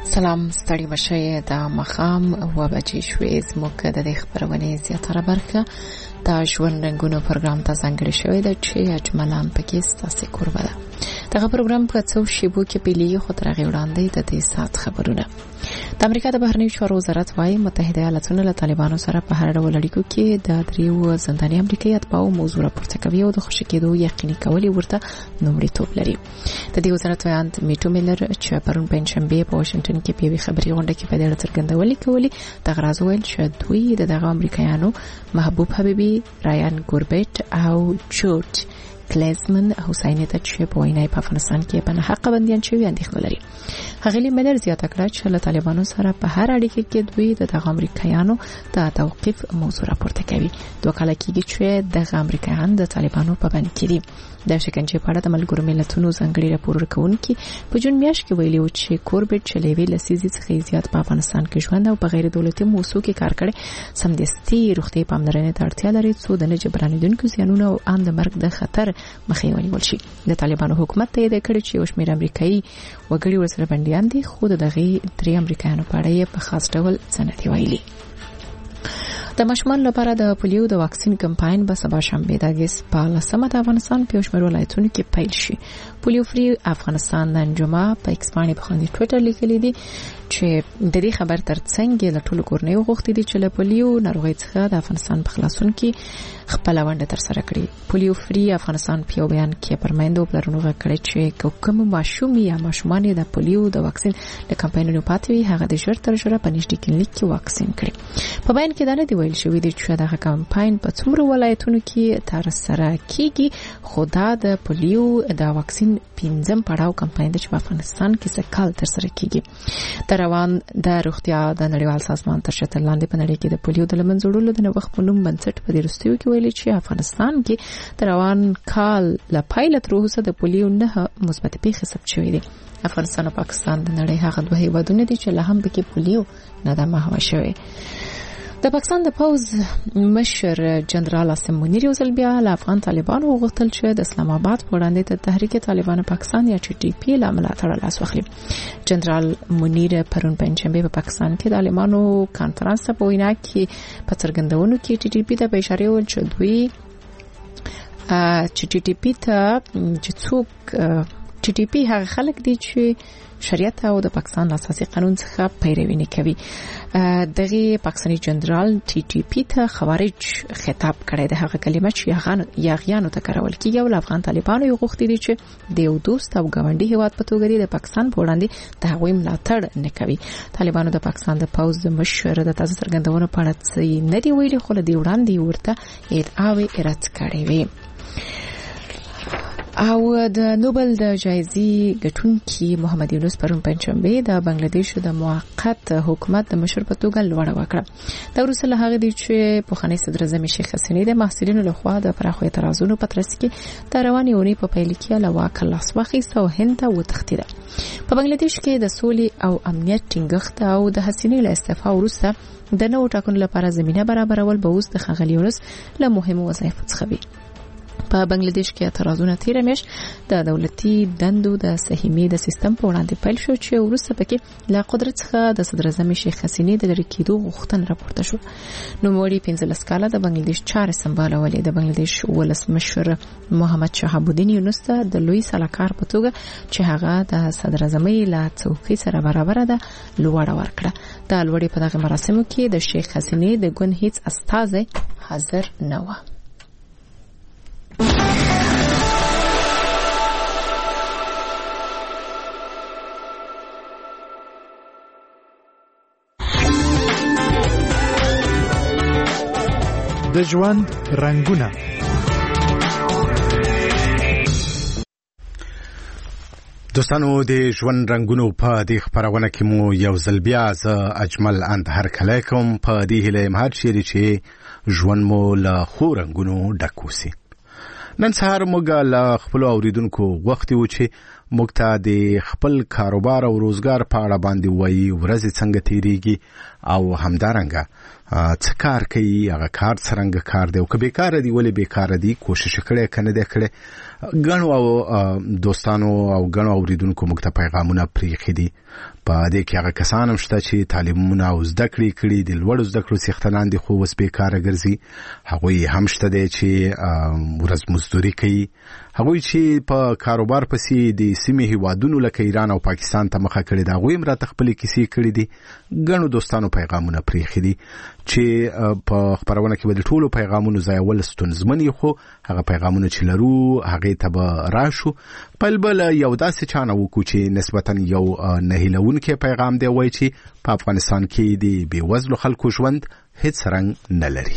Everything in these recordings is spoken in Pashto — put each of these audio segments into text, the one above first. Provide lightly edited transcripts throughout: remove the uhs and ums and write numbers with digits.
سلام ستړي مشه د مخام و بچی شوې زموږ د خبرونې زیاتره برخه د ژوند رنګونو پروګرام ته ځانګړی شوی دی چې اجملان پکې ستاسو کوربه ده. دغه پروګرام په څو شیبو کې پیلي خو تر هغې وړاندې د دې سات خبرونه. د امریکا د بهرنیو چارو وزارت وايي متحده ایالاتونه له طالبانو سره په هر ډول اړیکو کې د دریو زنداني امریکایي اتباعو موضوع راپورته کوي او د خوشي کېدو یقیني کول ورته لومړیتوب لري. د دې وزارت وایي میټو میلر چې پرون پنځشنبه په واشنگټن کې په خبري غونډه کې په دې اړه څرګندولې کولې د غراز ویل چې دوی دغه امریکایانو محبوب حبیبي، رایان ګوربټ او جورج کلیزمن حسینی ته چې په وینای په افغانستان کې په حق بنديان شوی اندېښنه لري. هغه ملر زیاته کړه چې له طالبانو سره په هر اړیکه کې دوی دغه امریکایانو د توقيف موضوع راپورته کوي. دوه کال کېږي چې دغه امریکایان د طالبانو په باندې کړي. د شکنجې په اړه د ملګرو ملتونو ځانګړي راپور ورکونکي په جون میاشت کې ویلي و چې کوربټ چې لوي لسیزي څخه زیات په افغانستان کې ژوند او په غیر دولتي موسسو کې کار کړي سمدستي روغتي پاملرنې ته اړتیا لري څو د نه جبرانیدونکو زیانونو او ان د مرګ د خطر مخنیوي ونیول شي. د طالبانو حکومت ته د کړي چې وشمیر امریکایي وګړي ورسره بنديان دي خو دغه درې امریکایانو په اړه په خاص ډول څنګه ویلي. د ماشومان لپاره د پولیو د واکسین کمپاین به سبا شنبه د اگست په 10 د افغانستان په شمېر ولایتونو کې پیل شي. پولیو فری افغانستان د انجمه په ایکس باندې په خپل ټوئیټر لیکلي دي چې د دې خبر ترڅنګ د ټولو کورنیو غوښتي دي چې له پولیو ناروغي څخه د افغانستان په خلاصون کې خپل ونده تر سره کړي. پولیو فری افغانستان په بیان کې پرمایندو پلرونو غکړي چې کوم ماشوم یا ماشومان د پولیو د واکسین د کمپاینونو پاتوي هغه د ژر تر ژره په نږدې کلینیک کې واکسین کړي. په بیان کې دا نه دی ویل شوی دی چې دغه کمپاین په څومره ولایتونو کې تر سره کیږي خو دا د پولیو د واکسین پنځم پړاو کمپاین د افغانستان کې څه کال تر سره کیږي. د روان د روغتیا د نړیوال سازمان تر شتل لاندې په نړۍ کې د پولیو د لمنځوړلو د نوښت په نوم بنسټ په دې رستیو کې ویلي چې افغانستان کې د روان کال ل پایله تر اوسه د پولیو نه مثبت پیښې ثبت شوې دي. افغانستان او پاکستان د نړۍ هغه دوه هیوادونه دي چې له هم پکې پولیو نه د مهوا شوی. د پاکستان د پوز مشر جنرال اسم منیر یو ځل بیا له افغان طالبانو وغوښتل چې د اسلام آباد په وړاندې د تحریک طالبان پاکستان یا ټي ټي پی له ملاتړ لاس واخلي. جنرال منیر پرون پنځشنبه په پاکستان کې د عالمانو کانفرنس په وینا کې په څرګندونو کې ټي ټي پی د اشاره وکړه چې دوی چې ټي ټي پی ته چې څوک ټي ټي پی هغه خلک دي چې شریعت او د پاکستان اساسي قانون څخه پیروي نه کوي. دغه پاکستاني جنرال ټي ټي پی ته خوارج خطاب کړی د هغه کلمه چې یاغیانو ته کارول کیږي او افغان طالبانو یو غوښتي دي چې د یو دوست او ګاونډي هیواد په توګه د پاکستان په وړاندې د هغوی ملاتړ نه کوي. طالبانو د پاکستان د پوز مشر د تازه څرګندونو په اړه څه نه دی ویلي خو له دې وړاندې ورته ادعاوې رد کړې وي. او د نوبل د جایزې ګټونکي محمد یونس پرون پنځشنبه د بنگلاديش د موقت حکومت د مشر په توګه لوړه وکړه. دا وروسته له هغه دی چې په خاني صدر اعظم شیخ حسینی د محصلینو لخوا د پراخو اعتراضونو په ترڅ کې د رواني اونۍ په پیل کې له واک لاس واخیسته او هند ته وتښتیده. په بنگلاديش کې د سولې او امنیت ټینګښت او د حسینی له استعفا وروسته د نوو ټاکنو لپاره زمينه برابرول به اوس د خغلی یونس له مهمو وظایفو څخه وي. په بنگلاديش کې اعتراضونه تیر میاشت د دولتي دندو د سهمیې د سیستم په وړاندې پیل شو چې وروسته پکې له قدرت څخه د صدر اعظم شیخ حسینی د لرې کېدو غوښتنه راپورته شو. نوموړي 15 کاله د بنگلاديش چارې سمبالولې. د بنگلاديش ولسمشر محمد شهاب الدین یونس ته د لوی سلاکار په توګه چې هغه د صدر اعظم له څوکۍ سره برابر ده لوړه ورکړه. د لوړې په دغه مراسمو کې د شیخ حسینی د ګوند هیڅ استازی حاضر نه و. د ژوند رنگونه دوستانو د ژوند رنگونو په دې خبرونه کې مو یو ځل بیا ز اجمل اند هر کله کوم په دې هله مهار شری چې ژوند مو له خو رنگونو ډکوسي. نن سهار موږ له خپل اوریدونکو وخت و چې موږ ته د خپل کاروبار او روزګار په اړه باندې وایي ورځ څنګه تیریږي او همدارنګه څه کار کوي هغه کار څنګه کار دی او که بیکار دی ولې بیکار دی کوشش کړي کنه دی کړي غنو او دوستانو او غنو اوریدونکو موږ ته پیغامونه پریخي دي په دې کې هغه کسان هم شته چې تعلیمونه او زده کړې د لوړو زده کړو څښتنان دي خو اوس بیکاره ګرځي. هغوی هم شته دي چې ورځ مزدوري کوي. هغوی چې په کاروبار پسې د سیمې هیوادونو لکه ایران او پاکستان ته مخه کړي دي هغوی هم راته خپلې کیسې کړي دي. ګڼو دوستانو پیغامونه پرېښي دي چې په خپرونه کې به د ټولو پیغامونو ځایول ستونزمن وي، خو هغه پیغامونه چې لرو هغې ته به راشو. بل یو داسې چا نه وکړو چې نسبتا یو نهیلونکی پیغام دی، وایي چې په افغانستان کې د بېوزلو خلکو ژوند هیڅ رنګ نه لري.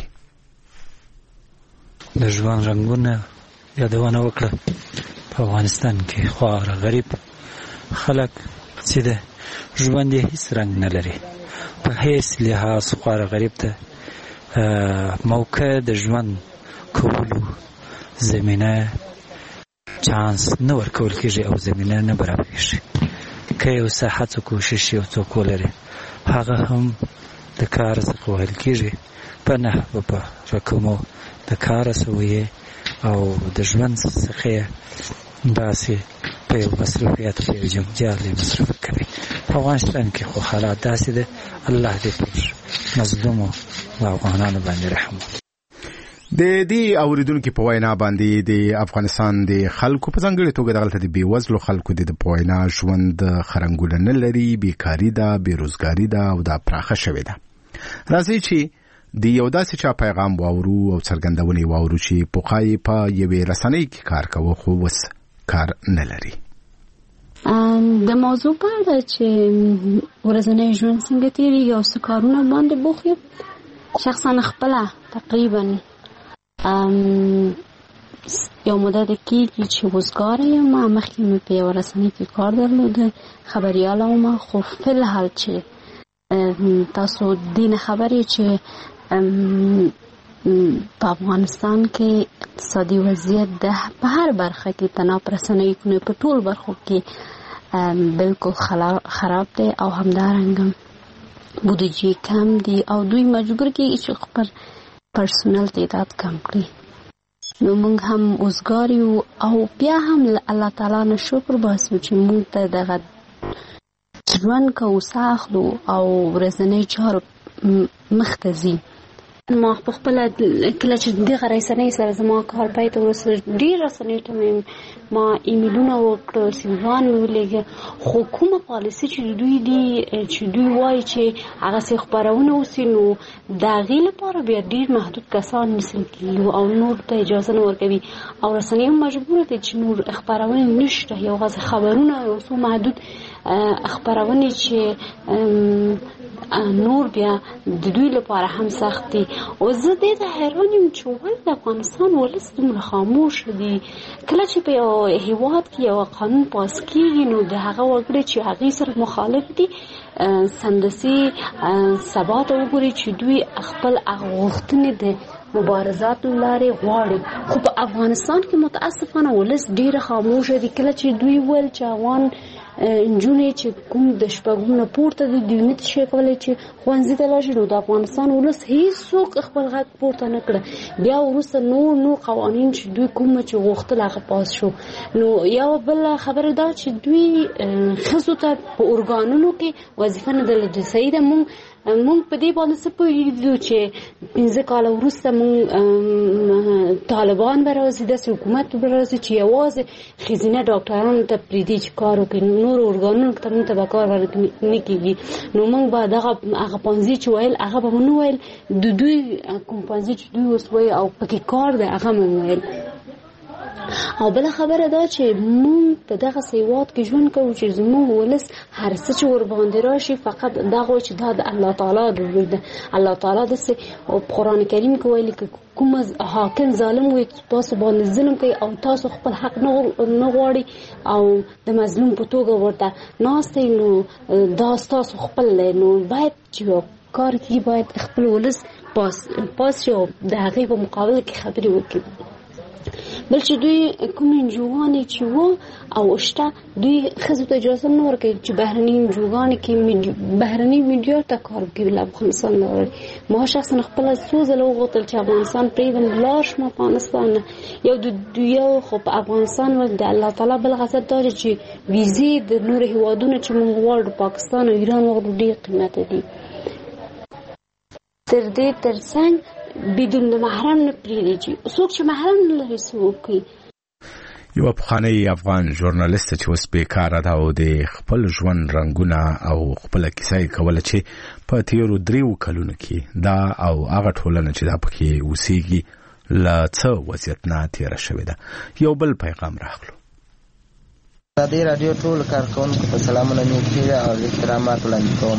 د ژوند رنګونه یادونه وکړه په افغانستان کې خواره غریب خلک چې د ژوند یې هیڅ رنګ نه لري. په هیڅ لحاظ خواره غریب ته موقع د ژوند کولو زمینه چانس نه ورکول کېږي او زمینه نه برابرېږي. که یو څه هڅه کوشش یو څوک ولري هغه هم د کار څخه وهل کېږي په نحوه په رقمو د کار سویې او د ژوند څخه داسې په یو مصروفیت په یو جنجال مصرف کوي. په افغانستان کې خو حالات داسې ده. الله دې پر مظلومو و افغانانو باندې رحم وکړي. د دې اوریدونکو په وینا باندې د افغانستان د خلکو په ځانګړي توګه دغلته د بیوزلو خلکو د په وینا ژوند خرنګونه نه لري، بیکاری ده، بیروزګاری ده او دا پراخه شوې ده. راځي چې د یو داسې چا پیغام واورو او څرګندونې واورو چې پخوای په یوې رسنۍ کې کار کوي خو اوس کار نه لري. د موضوع په اړه چې ورځنی ژوند څنګه تېرېږي او څه کارونه باندې بوخت یم، شخصا خپله تقریبا یو مدت کېږي چې وزګاره یم. مخکې مې په یوه رسنۍ کې کار درلوده، خبریاله وم، خو فلحال چې تاسو دې نه خبر یې چې په افغانستان کې اقتصادي وضعیت په هر برخه کې تناب رسنۍ کنه په ټول برخو کې بالکل خراب دی او همدارنګه بودجه کم دی او دوی مجبور کېږي چې خپل پرسونل تعداد کم کړي. نو موږ هم وزګار یو او بیا هم الله تعالی نه شکر باسو چې موږ ته دغه ژوند کوو ساخلو او ورځنی چارو مخته ځي. ما په خپله کله چې دغه رسنۍ سره زما کار پای ته ورسېد ډېر رسنیو ته مې ما ایمیلونه وکړل، سیوان مې ولېږه، خو کومه پالیسي چې دوی دي چې دوی وایي چې هغسې خپرونه وسي نو د هغې لپاره بیا ډېر محدود کسان نیسل کېږي او نور ته اجازه نه ورکوي او رسنۍ هم مجبوره دي چې نور خپرونې نشته، یوازې خبرونه یو څو محدود خپرونې چې نور بیا د دوی لپاره هم سخت دي. او زه دې ته حیران یم چې ولې د افغانستان ولس دومره خاموش دي. کله چې په یو هېواد کې یو قانون پاس کېږي نو د هغه وګړي چې هغې سره مخالف دي سمدستي سبا ته وګوري چې دوی خپل غوښتنې د مبارزات لارې غواړي. خو په افغانستان کې متاسفانه ولس ډېره خاموشه دي. کله چې دوی ویل چې افغان نجونې چې کوم د شپږم نه پورته دي دوی نه شي کولی چې ښوونځي ته لاړ شي، نو د افغانستان ولس هېڅوک خپل غږ پورته نه کړه. بیا وروسته نور قوانین چې دوی کومه چې غوښتل هغه پاس شو. نو یوه بله خبره دا چې دوی ښځو ته په ارګانونو کې وظیفه نه درلوده. صحیح ده، مونږ په دې باندې څه پوهېږو چې 15 کاله وروسته مونږ طالبان به راځي، داسې حکومت به راځي چې یوازې ښځینه ډاکټرانو ته پرېږدي چې کار وکړي، نور ارګانونو ته مونږ ته به کار نه کېږي. نو مونږ به هغه پانځې چې ویل هغه به ونه ویل، د دوی کوم پانځې چې دوی اوس وایي او پکې کار دی هغه مې ویل. او بله خبره دا چې مونږ په دغه هېواد کې ژوند کوو چې زموږ ولس هر څه چې ورباندې راشي فقط دغه چې دا د الله تعالی د لوی ده. الله تعالی داسې په قرآن کریم کې ویلي که کوم حاکم ظالم وي تاسو باندې ظلم کوي او تاسو خپل حق نه غواړي او د مظلوم په توګه ورته ناست یې، نو دا ستاسو خپل دی. نو باید چې کار کې باید خپل ولس پاس شي او د هغې په مقابل کې خبرې وکړي. بل چې دوی کوم انجوګانې چې وو او شته دوی ښځو ته اجازه نه ورکوي چې بهرني انجوګانې کې بهرني میډیا ته کار وکړي له افغانستان نه وړي. ما شخصا خپله څو ځله وغوښتل چې افغانستان پرېږدم لاړ شم افغانستان نه یو خو په افغانستان د الله تعالی بل غضب دا چې ویزې د نورو هېوادونو چې موږ غواړو پاکستان او ایران غواړو ډېر قیمته دي. تر دې تر څنګ بدون د محرم نه پرېږدي څوک چې محرم نه لري څه وکړي. یو پخوانی افغان ژورنالیست چې اوس بیکاره ده او د خپل ژوند رنګونه او خپله کیسه یې کوله چې په تېرو 3 کلونو کې دا او هغه ټولنه چې دا پکې اوسېږي له څه وضعیت نه تېره شوې ده. یو بل پیغام راغلو. ازادي راډیو ټول کارکوونکو ته سلامونه نیکي او احترامات وړاندې کوم.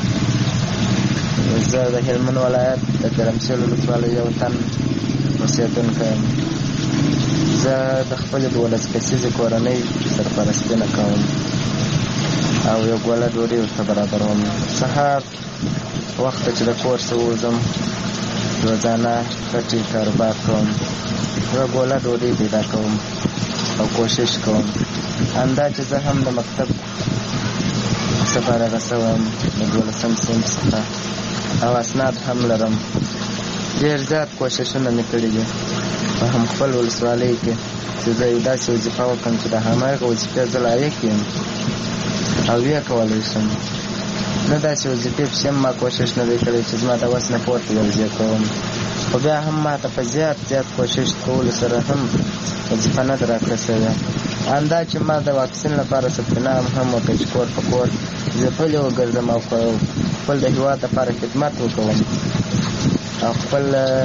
زه د هلمند ولایت د ګرمسیر ولسوالۍ یو تن اوسېدونکی یم. زه د خپلې 12 کسیزې کورنۍ سرپرستي نه کوم او یو ګوله ډوډۍ ورته برابروم. سهار وخته چې د کور څخه وځم روزانه کټي کاروبار کوم، یو ګوله ډوډۍ پیدا کوم او کوشش کوم اندا چې زه هم د مکتب سفارغه شوم د 12م صنف څخه او اسناد هم لرم. ډېر زیات کوششونه مې کړي دي په هم خپل ولسوالۍ کې چې زه یو داسې وظیفه وکړم چې د هماغه وظیفې زه لایق یم او یې کولی شم. نه داسې وظیفې پسې هم ما کوشش نه دی کړی چې زما د وس نه پورته وظیفه کوم، خو بیا هم ما ته په زیات کوشش کولو سره هم وظیفه نه ده راکړه شوې. همدا چې ما د واکسین لپاره ثبت نام هم وکړ چې کور په کور زه پلې وګرځم او خپل د هېواد لپاره خدمت وکوم او خپل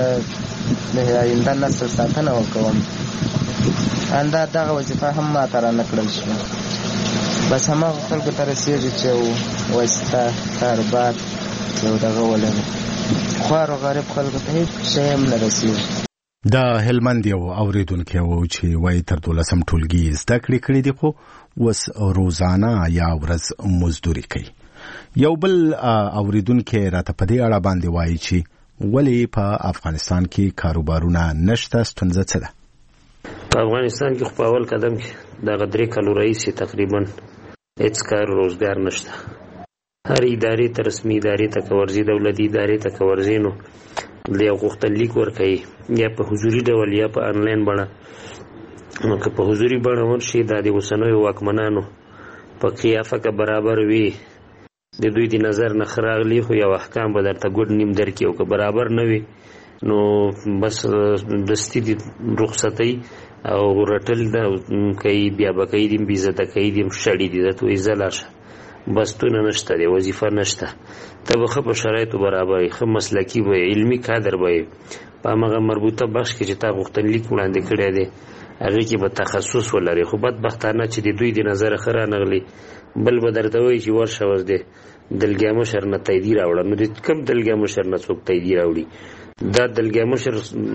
د آینده نسل ساتنه وکوم. همدا دغه وظیفه هم ما ته رانه کړل شوه. بس هماغه خلکو ته رسېږي چې واسطه کاروبار یو دغه ولري، خوار او غریب خلکو ته هېڅ شی هم نه رسېږي. د هلمند یو اوریدونکی و چې وایي تر 12م ټولګي زده کړې کړې دي خو اوس روزانه یا ورځ مزدوري کوي. یو بل اوریدونکی راته په دې اړه باندې وایي چې ولې په افغانستان کې کاروبارونه نشته، ستونزه څه ده؟ په افغانستان کې خو په اول قدم کې دغه 3 کالو راهیسې تقریبا هېڅ کار روزګار نشته. هر ادارې ته رسمي ادارې ته که ورځي دولتي ادارې ته که ورځي نو د یو غوښتنلیک ورکوي یا په حضوري ډول یا په آنلاین بڼه. نو که په حضوري بڼه ورشي دا د اوسنیو واکمنانو په قیافه که برابر وي د دوی د نظر نه ښه راغلي خو یو احکام به درته ګوډ نیم درکړي او که برابر نه وي نو بس دستي د رخصتۍ او رټل ده کوي، بیا به کوي دي بېعزته کوي دي شړي دي درته وایي ځه لاړ شه. بستونه نشته دی، وظیفه نشته، ته به ښه په شرایطو برابر یې، ښه مسلکي به یې، علمي کادر به یې په همغه مربوطه بخش کې چې تا غوښتنلیک وړاندې کړی دی هغې کې به تخصص ولري. خو بدبختانه چې د دوی د نظره ښه رانغلي بل به درته وایي چې ورشه اوس دی دلګیا مشر نه تاییدي راوړه. نو د کوم دلګیا مشر نه څوک تاییدي راوړي؟ دا دلګیا مشر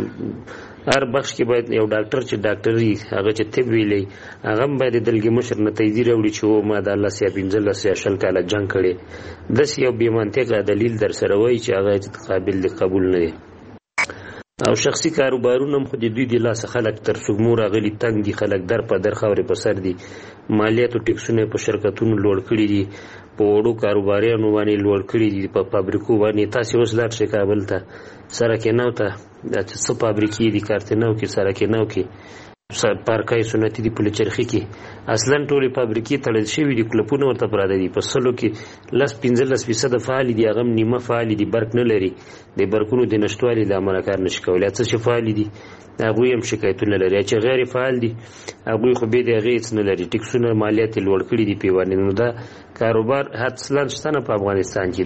هر بخش کې باید یو ډاکټر چې ډاکټري هغه چې طب ویلی هغه هم باید د دلګیا مشر نه تاییدي راوړي چې ما د 10 یا 15 یا 20 کاله جنګ کړی. داسې یو بې منطقه دلیل در سره وایي چې هغه قابل د قبول نه دی. او شخصي کاروبارونه هم خو د دوی د لاسه خلک تر سږمو راغلي تنګ دي، خلک در په در خاورې په سر دي، مالیاتو ټیکسونه په شرکتونو لوړ کړي دي، په وړو کاروباریانو باندې لوړ کړي دي، په فابریکو باندې. تاسې اوس لاړ شئ کابل ته سرکینو ته دا څه فابریکې دي کارتنو کې سرکینو کې پارکای سنتي دي پلچرخي کې اصلا ټولې فابریکې تړل شوي دي، کلپونه ورته پراته دي. په سلو کې 10-15% فعال دي، هغه نیمه فعال دي، برق نه لري، د برقونو د نشتوالي له امله کار نشي کولی. څه چې فعال دي هغوی هم شکایتونه لري، چې غیر فعال دي هغوی خو بیا د هغې هېڅ نه لري، ټیکسونه مالیات یې لوړ کړي دي پې باندې. نو دا کاروبار اصلا شته نه په افغانستان کې.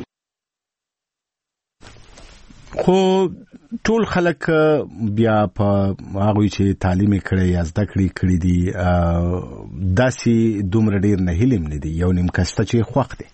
خو ټول خلک بیا په هغوی چې تعلیم یې کړی یا زده کړي دي داسې دومره ډېر نه هیلې هم نه دي. یو نیم کس ته چې خوښ دی.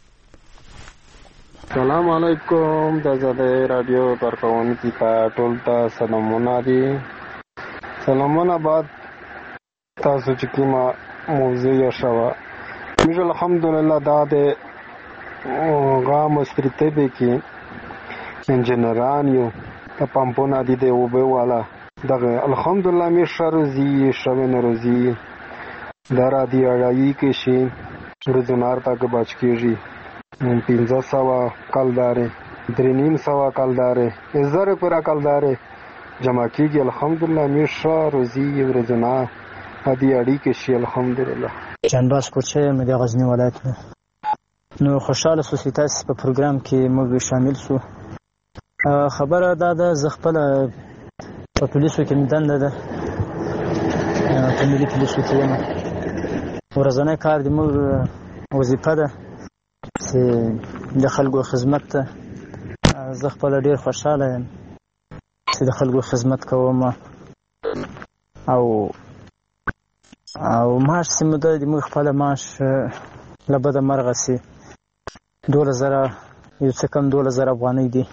سلام علیکم د ازادۍ راډیو کارکوونکي ته ټول ته سلامونه دي. سلامونه بعد تاسو چې کومه موضوع یې شوه موږ الحمدلله دا د غا مستریتبې کې انجینران یو د پمپونه دي د اوبه والا دغه الحمدلله مې ښه روزي ښه ناروزي دا رادیو اړایي کې شي روزنار تک بچ کېږي 1500 کلدارې 350 کلدارې 1000 پر کلدارې جمع کېږي الحمدلله مې ښه روزي ورځنا هدي اړي کې شي الحمدلله. جانباز کوچه مې د غزنی ولایت نو خوشاله سو چې تاسو په پروګرام کې موږ شامل سو. خبره دا ده زه خپل په پولیسو کې دنده ده په ملي پولیسو کې یم. ورځنی کار د موږ وظیفه ده چې د خلکو خدمت ته زه خپل ډېر خوشاله یم چې د خلکو خدمت کوم او معاش چې موږ د موږ خپل معاش له بده مرغه سي 2000 یو څه کم 2000 افغانۍ دي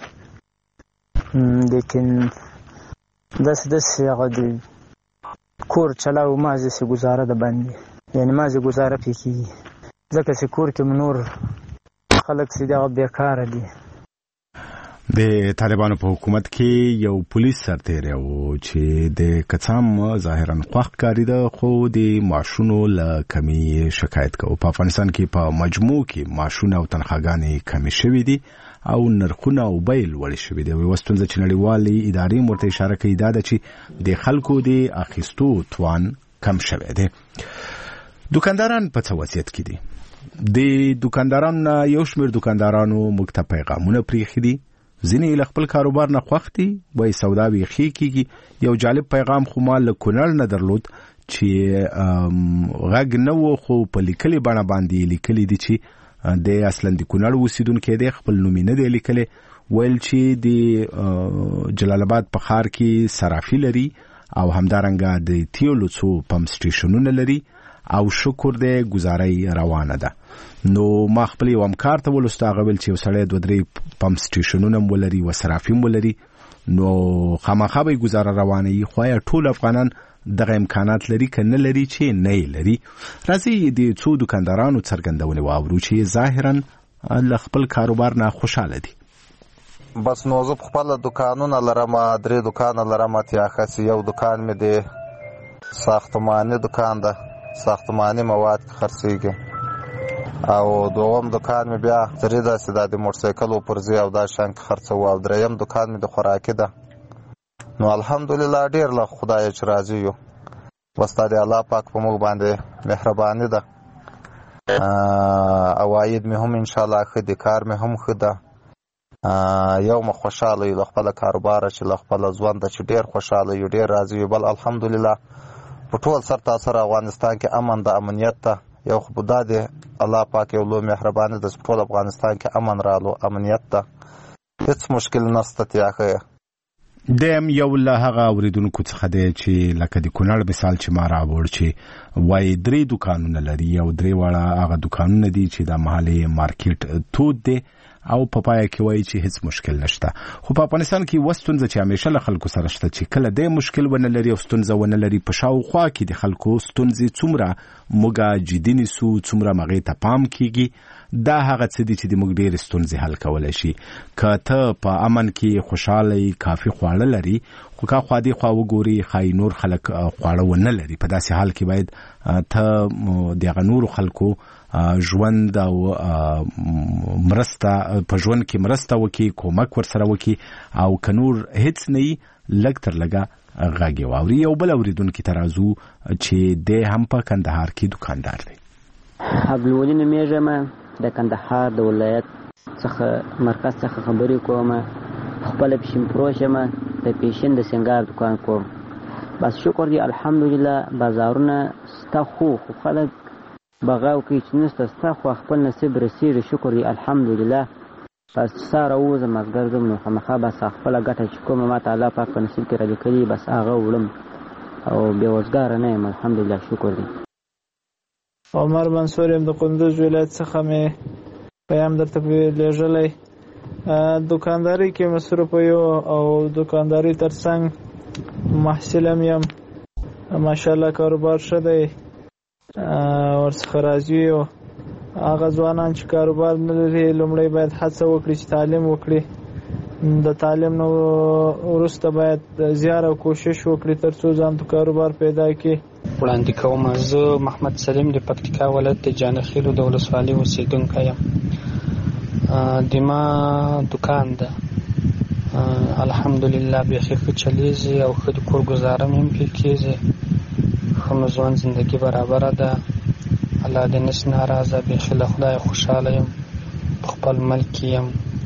لیکن داسې هغه د کور چلاو مازې سي ګزاره ده باندې یعنی مازې ګزاره پې کېږي ځکه چې کور کې نور خلک چې دغه بیکاره دي. د طالبانو په حکومت کې یو پولیس سرتیری و چې د کڅام ظاهرا خوښ ښکارېده خو د معاشونو له کمې شکایت کوي. په افغانستان کې په مجموع کې معاشونه او تنخواګانې کمې شوي دي او نرخونه او بیې لوړې شوي دي. یوه ستونزه چې نړیوالې ادارې ورته اشاره کوي دا ده چې د خلکو د اخیستو توان کم شوی دی. دوکانداران په څه وضعیت کې دي؟ د دوکاندارانو نه یو شمېر دوکاندارانو موږ ته پیغامونه پرېښي دي. ځینې له خپل کاروبار نه خوښ دي وایي سودا بیخي کېږي. یو جالب پیغام خو ما له کونړ نه درلود چې غږ نه و خو په لیکلې بڼه باندې لیکلي دي چې د اصلا د کونړ اوسیدونکی دی خپل نوم یې نه دی لیکلی. ویل چې د جلال آباد په ښار کې صرافي لري او همدارنګه د تیلو څو پمپ سټیشنونه لري او شکر دی گزارای روانه ده. نو ما خپل یو همکار ته ولوسته هغه ویل چې یو سړی 2-3 پمپ سټیشنونه ولري و صرافي ولري نو خامخا به گزاره روانه وي. خو ټول افغانان دغه امکانات لري که نه لري چې نه لري. راځي د څو دوکاندارانو څرګندونه واورو چې ظاهرا له خپل کاروبار نه خوشاله دي. بس نو زه خپل دوکانونه لرم 3 دوکانه لرم. تیاخه یو دوکان مې دی ساختماني دوکان ده ساختماني مواد خرڅېږي او دوم دوکان مې بیا ترې داسې د موټرسایکل او پرزې او دا شان خرڅوو او دریم دوکان مې د خوراکي ده. نو الحمدلله ډېر له خدایه چې راضي یو. بس دا د الله پاک په موږ باندې مهرباني ده. عواید مې هم انشاءالله ښه دي کار مې هم ښه ده. یو مې خوشحاله یو له خپله کاروباره چې له خپله ژونده چې ډېر خوشحاله یو ډېر راضي یو. بل الحمدلله په ټول سر تاثر افغانستان کې امن د امنیت ته یو خو دا دی الله پاک یو لوی مهرباني ده چې ټول افغانستان کې امن رالو امنیت ته هیڅ مشکل نشته. تیاخه دیم یو له هغه اوریدونکو څخه دی چې لکه د کونړ مثال چې ما راوړ چې وایي 3 دوکانونه لري او 3 واړه هغه دوکانونه دي چې د محلي مارکیټ تود دی او په پای کې وایي چې هیڅ مشکل نشته. خو په افغانستان کې وستونزه چې همیشه له خلکو سره شته چې کله د مشکل ونه لري او ستونزه ونه لري په شاوخوا کې د خلکو ستونزې څومره موږ جدي نیسو څومره مغې ته پام کیږي دا هغه څه دي چې د موږ ډېرې ستونزې حل کولی شي. که ته په امن کې خوشحاله کافي خواړه لري خو که خوا دې خوا وګوري ښایي نور خلک خواړه ونه لري. په داسې حال کې باید ته د هغه نورو خلکو ژوند او مرسته په ژوند کې مرسته وکړي کومک ورسره وکړي او که نور هیڅ نه وي لږ تر لږه غږ یې واوري. یو بل اورېدونکي ته راځو چې دی هم په کندهار کې دوکاندار دی. عبدالولي نومېږم د کندهار د ولایت څخه مرکز څخه خبرې کوم. خپله پېشین فروش یم د پېشین د سینګار دوکان کوم. بس شکر دی الحمدلله بازارونه سته خو خلک بغاو کوي چې نسته ستا خو خپل نصیب رسېږي شکر دی الحمدلله. بس ساره ووځم مازدیګر ځم نو خامخا بس خپله ګټه چې کومه ما ته الله پاک په نصیب کې رالیکلي بس هغه وړم او بېوزګاره نه یم الحمدلله شکر دی. عمر منصور یم د کندوز ولایت څخه مې پیام درته لیږلی. دوکانداري کې مصروف یو او دوکانداري ترڅنګ محصل هم یم. ماشاءالله کاروبار ښه دی ورڅخه راضي یو. هغه ځوانان چې کاروبار نه لري لومړی باید هڅه وکړي چې تعلیم وکړي د تعلیم نو وروسته باید زیار او کوشش وکړي تر څو ځان ته کاروبار پیدا کړي. وړاندې کوم زه محمد سلیم د پکتیکا ولایت د جانخیلو د ولسوالۍ اوسېدونکی یم. د ما دکان ده الحمدلله بیخي ښه چلیږي او ښه د کور ګزاره مې هم پرې کېږي. ښه مې ژوند زندګي برابره ده. الله دې نس ناراضه. بیخي له خدایه خوشحاله یم. په خپل ملک یم.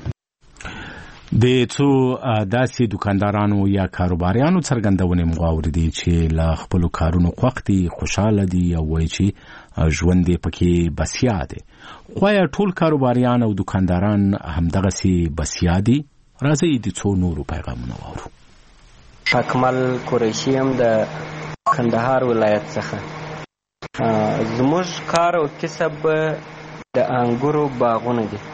د څو داسې دکاندارانو یا کاروباریانو څرګندونې مو واورېدې چې له خپلو کارونو خوښ دي، خوشحاله دي او وایي چې ژوند یې پکې بسیا دی. خو آیا ټول کاروباریان او دکانداران همدغسې بسیا دي؟ راځئ د څو نورو پیغامونه واورو. اکمل قریشي یم د کندهار ولایت څخه. زموږ کار او کسب د انګورو باغونه دي.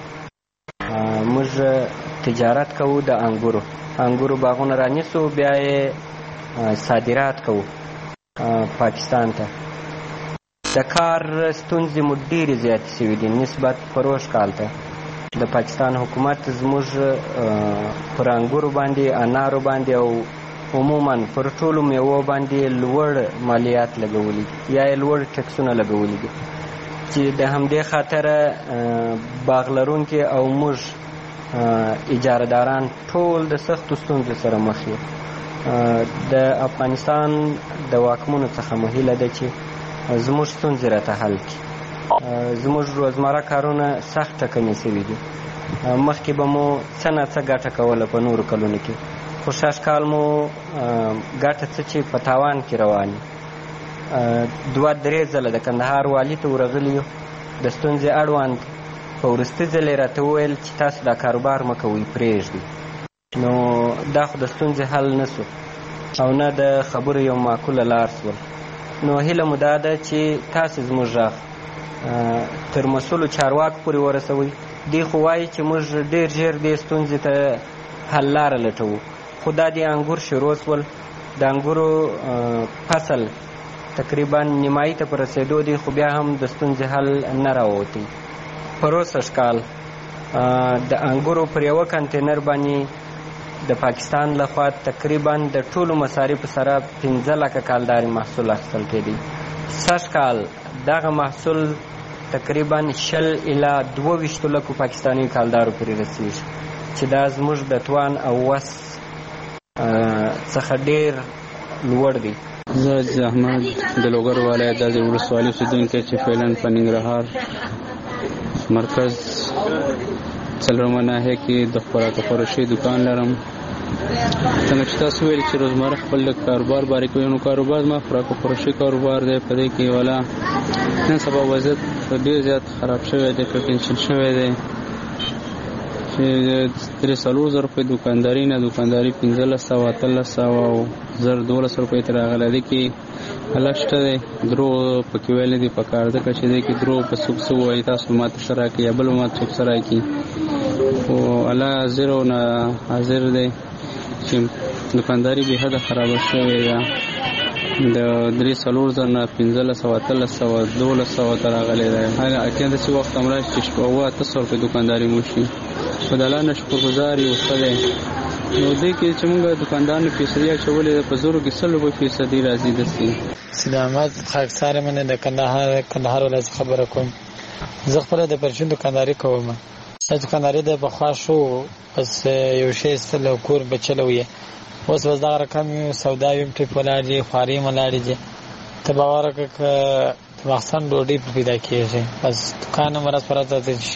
موږ تجارت کوو د انګورو باغونه رانیسو، بیا یې صادرات کوو پاکستان ته. د کار ستونزې مو ډېرې زیاتې شوي دي نسبت پروش کال ته. د پاکستان حکومت زموږ پر انګورو باندې، انارو باندې او عموما پر ټولو میوو باندې لوړ مالیات لګولي یا یې لوړ ټکسونه لګولي دي چې د همدې خاطره باغ لرونکي او موږ اجارهداران ټول د سختو ستونزو سره مخ یو. د افغانستان د واکمنو څخه مو هیله ده چې زموږ ستونزې راته حل کړي. زموږ روزمره کارونه سخت ټکنې شوي دي. مخکې به مو څه نه څه ګټه کوله په نورو کلونو کې، خو شاش کال مو ګټه څه چې په تاوان کې رواني. 2-3 ځله د کندهار والي ته ورغلي یو د ستونزې اړوند. په وروستي ځل یې راته وویل چې تاسو دا کاروبار مه کوئ، پرېږدئ. نو دا خو د ستونزې حل نه سو او نه د خبرو یو معقوله لار سول. نو هیله مو دا ده چې تاسو زموږ غږ تر مسؤلو چارواکو پورې ورسوئ. دی خو وایي چې موږ ډېر ژر دې ستونزې ته حل لاره لټوو، خو دا د انګور شروع سول. د انګورو فصل تقریبا نیمایي ته په رسېدو دی، خو بیا هم د ستونزې حل نه راووتی. پروسږ کال د انګورو پر یوه کنټینر باندې د پاکستان لخوا تقریبا د ټولو مصارفو سره 15 لکه کالداري محصول اخیستل کېدی. سږ کال دغه محصول تقریبا 20 الی 22 لکو پاکستاني کالدارو پرې رسېږي چې دا زموږ د توان او وس څخه ډېر لوړ دی. زه احمد د لوګر ولایت د ولسوالۍ اوسېدونکی چې فعلا په ننګرهار مرکز څلورمه ناحیه کې د خوراک فروشي دکان لرم. څنګه چې تاسو ویل چې روزمره خپل کاروبار باره کوي، نو کاروبار ما خوراک فروشي کاروبار دی. په دې کې والا نن سبا وضعیت ډېر زیات خراب شوی دی، ټینشن شوی دی چې 300 روپۍ دکانداري نه دکانداري 1500 1300 او 1200 روپۍ ته راغلی دی. کې الله شته دی، دروغ پکې ویلی دی په کار ځکه چې دی کې دروغ په څوک څه ووایي تاسو ماته ښه راکړي یا بل ماته څوک څه راکړي. خو الله حاضر او نه حاضر دی چې دکانداري بې حده خرابه شوې ده. د 300 نه 1500 1300 1200 ته راغلی دی. اکیان داسې وخت هم راشي چې 800 روپۍ دکانداري مو شي. خو د الله نه شکرګزار یو ښه دی. نو دې کې چې موږ دکاندارانو فیصدي اچولې ده، په زرو کې 100% راځي. داسې سید احمد خاکسار یم، د کندهار ولایت خبره کوم. زه خپله د پرچون دکانداري کوم. دا دکانداري د پخوا شو، بس یو شی ایستل او کور بچلو یې. اوس بس دغه رقم یو سودا ویم ټیپ ولاړ دي، خواري م ولاړې دي. ته باور وکړه که د مخصن ډوډۍ په پیدا کېږي، بس دوکان هم ورځ په ورځ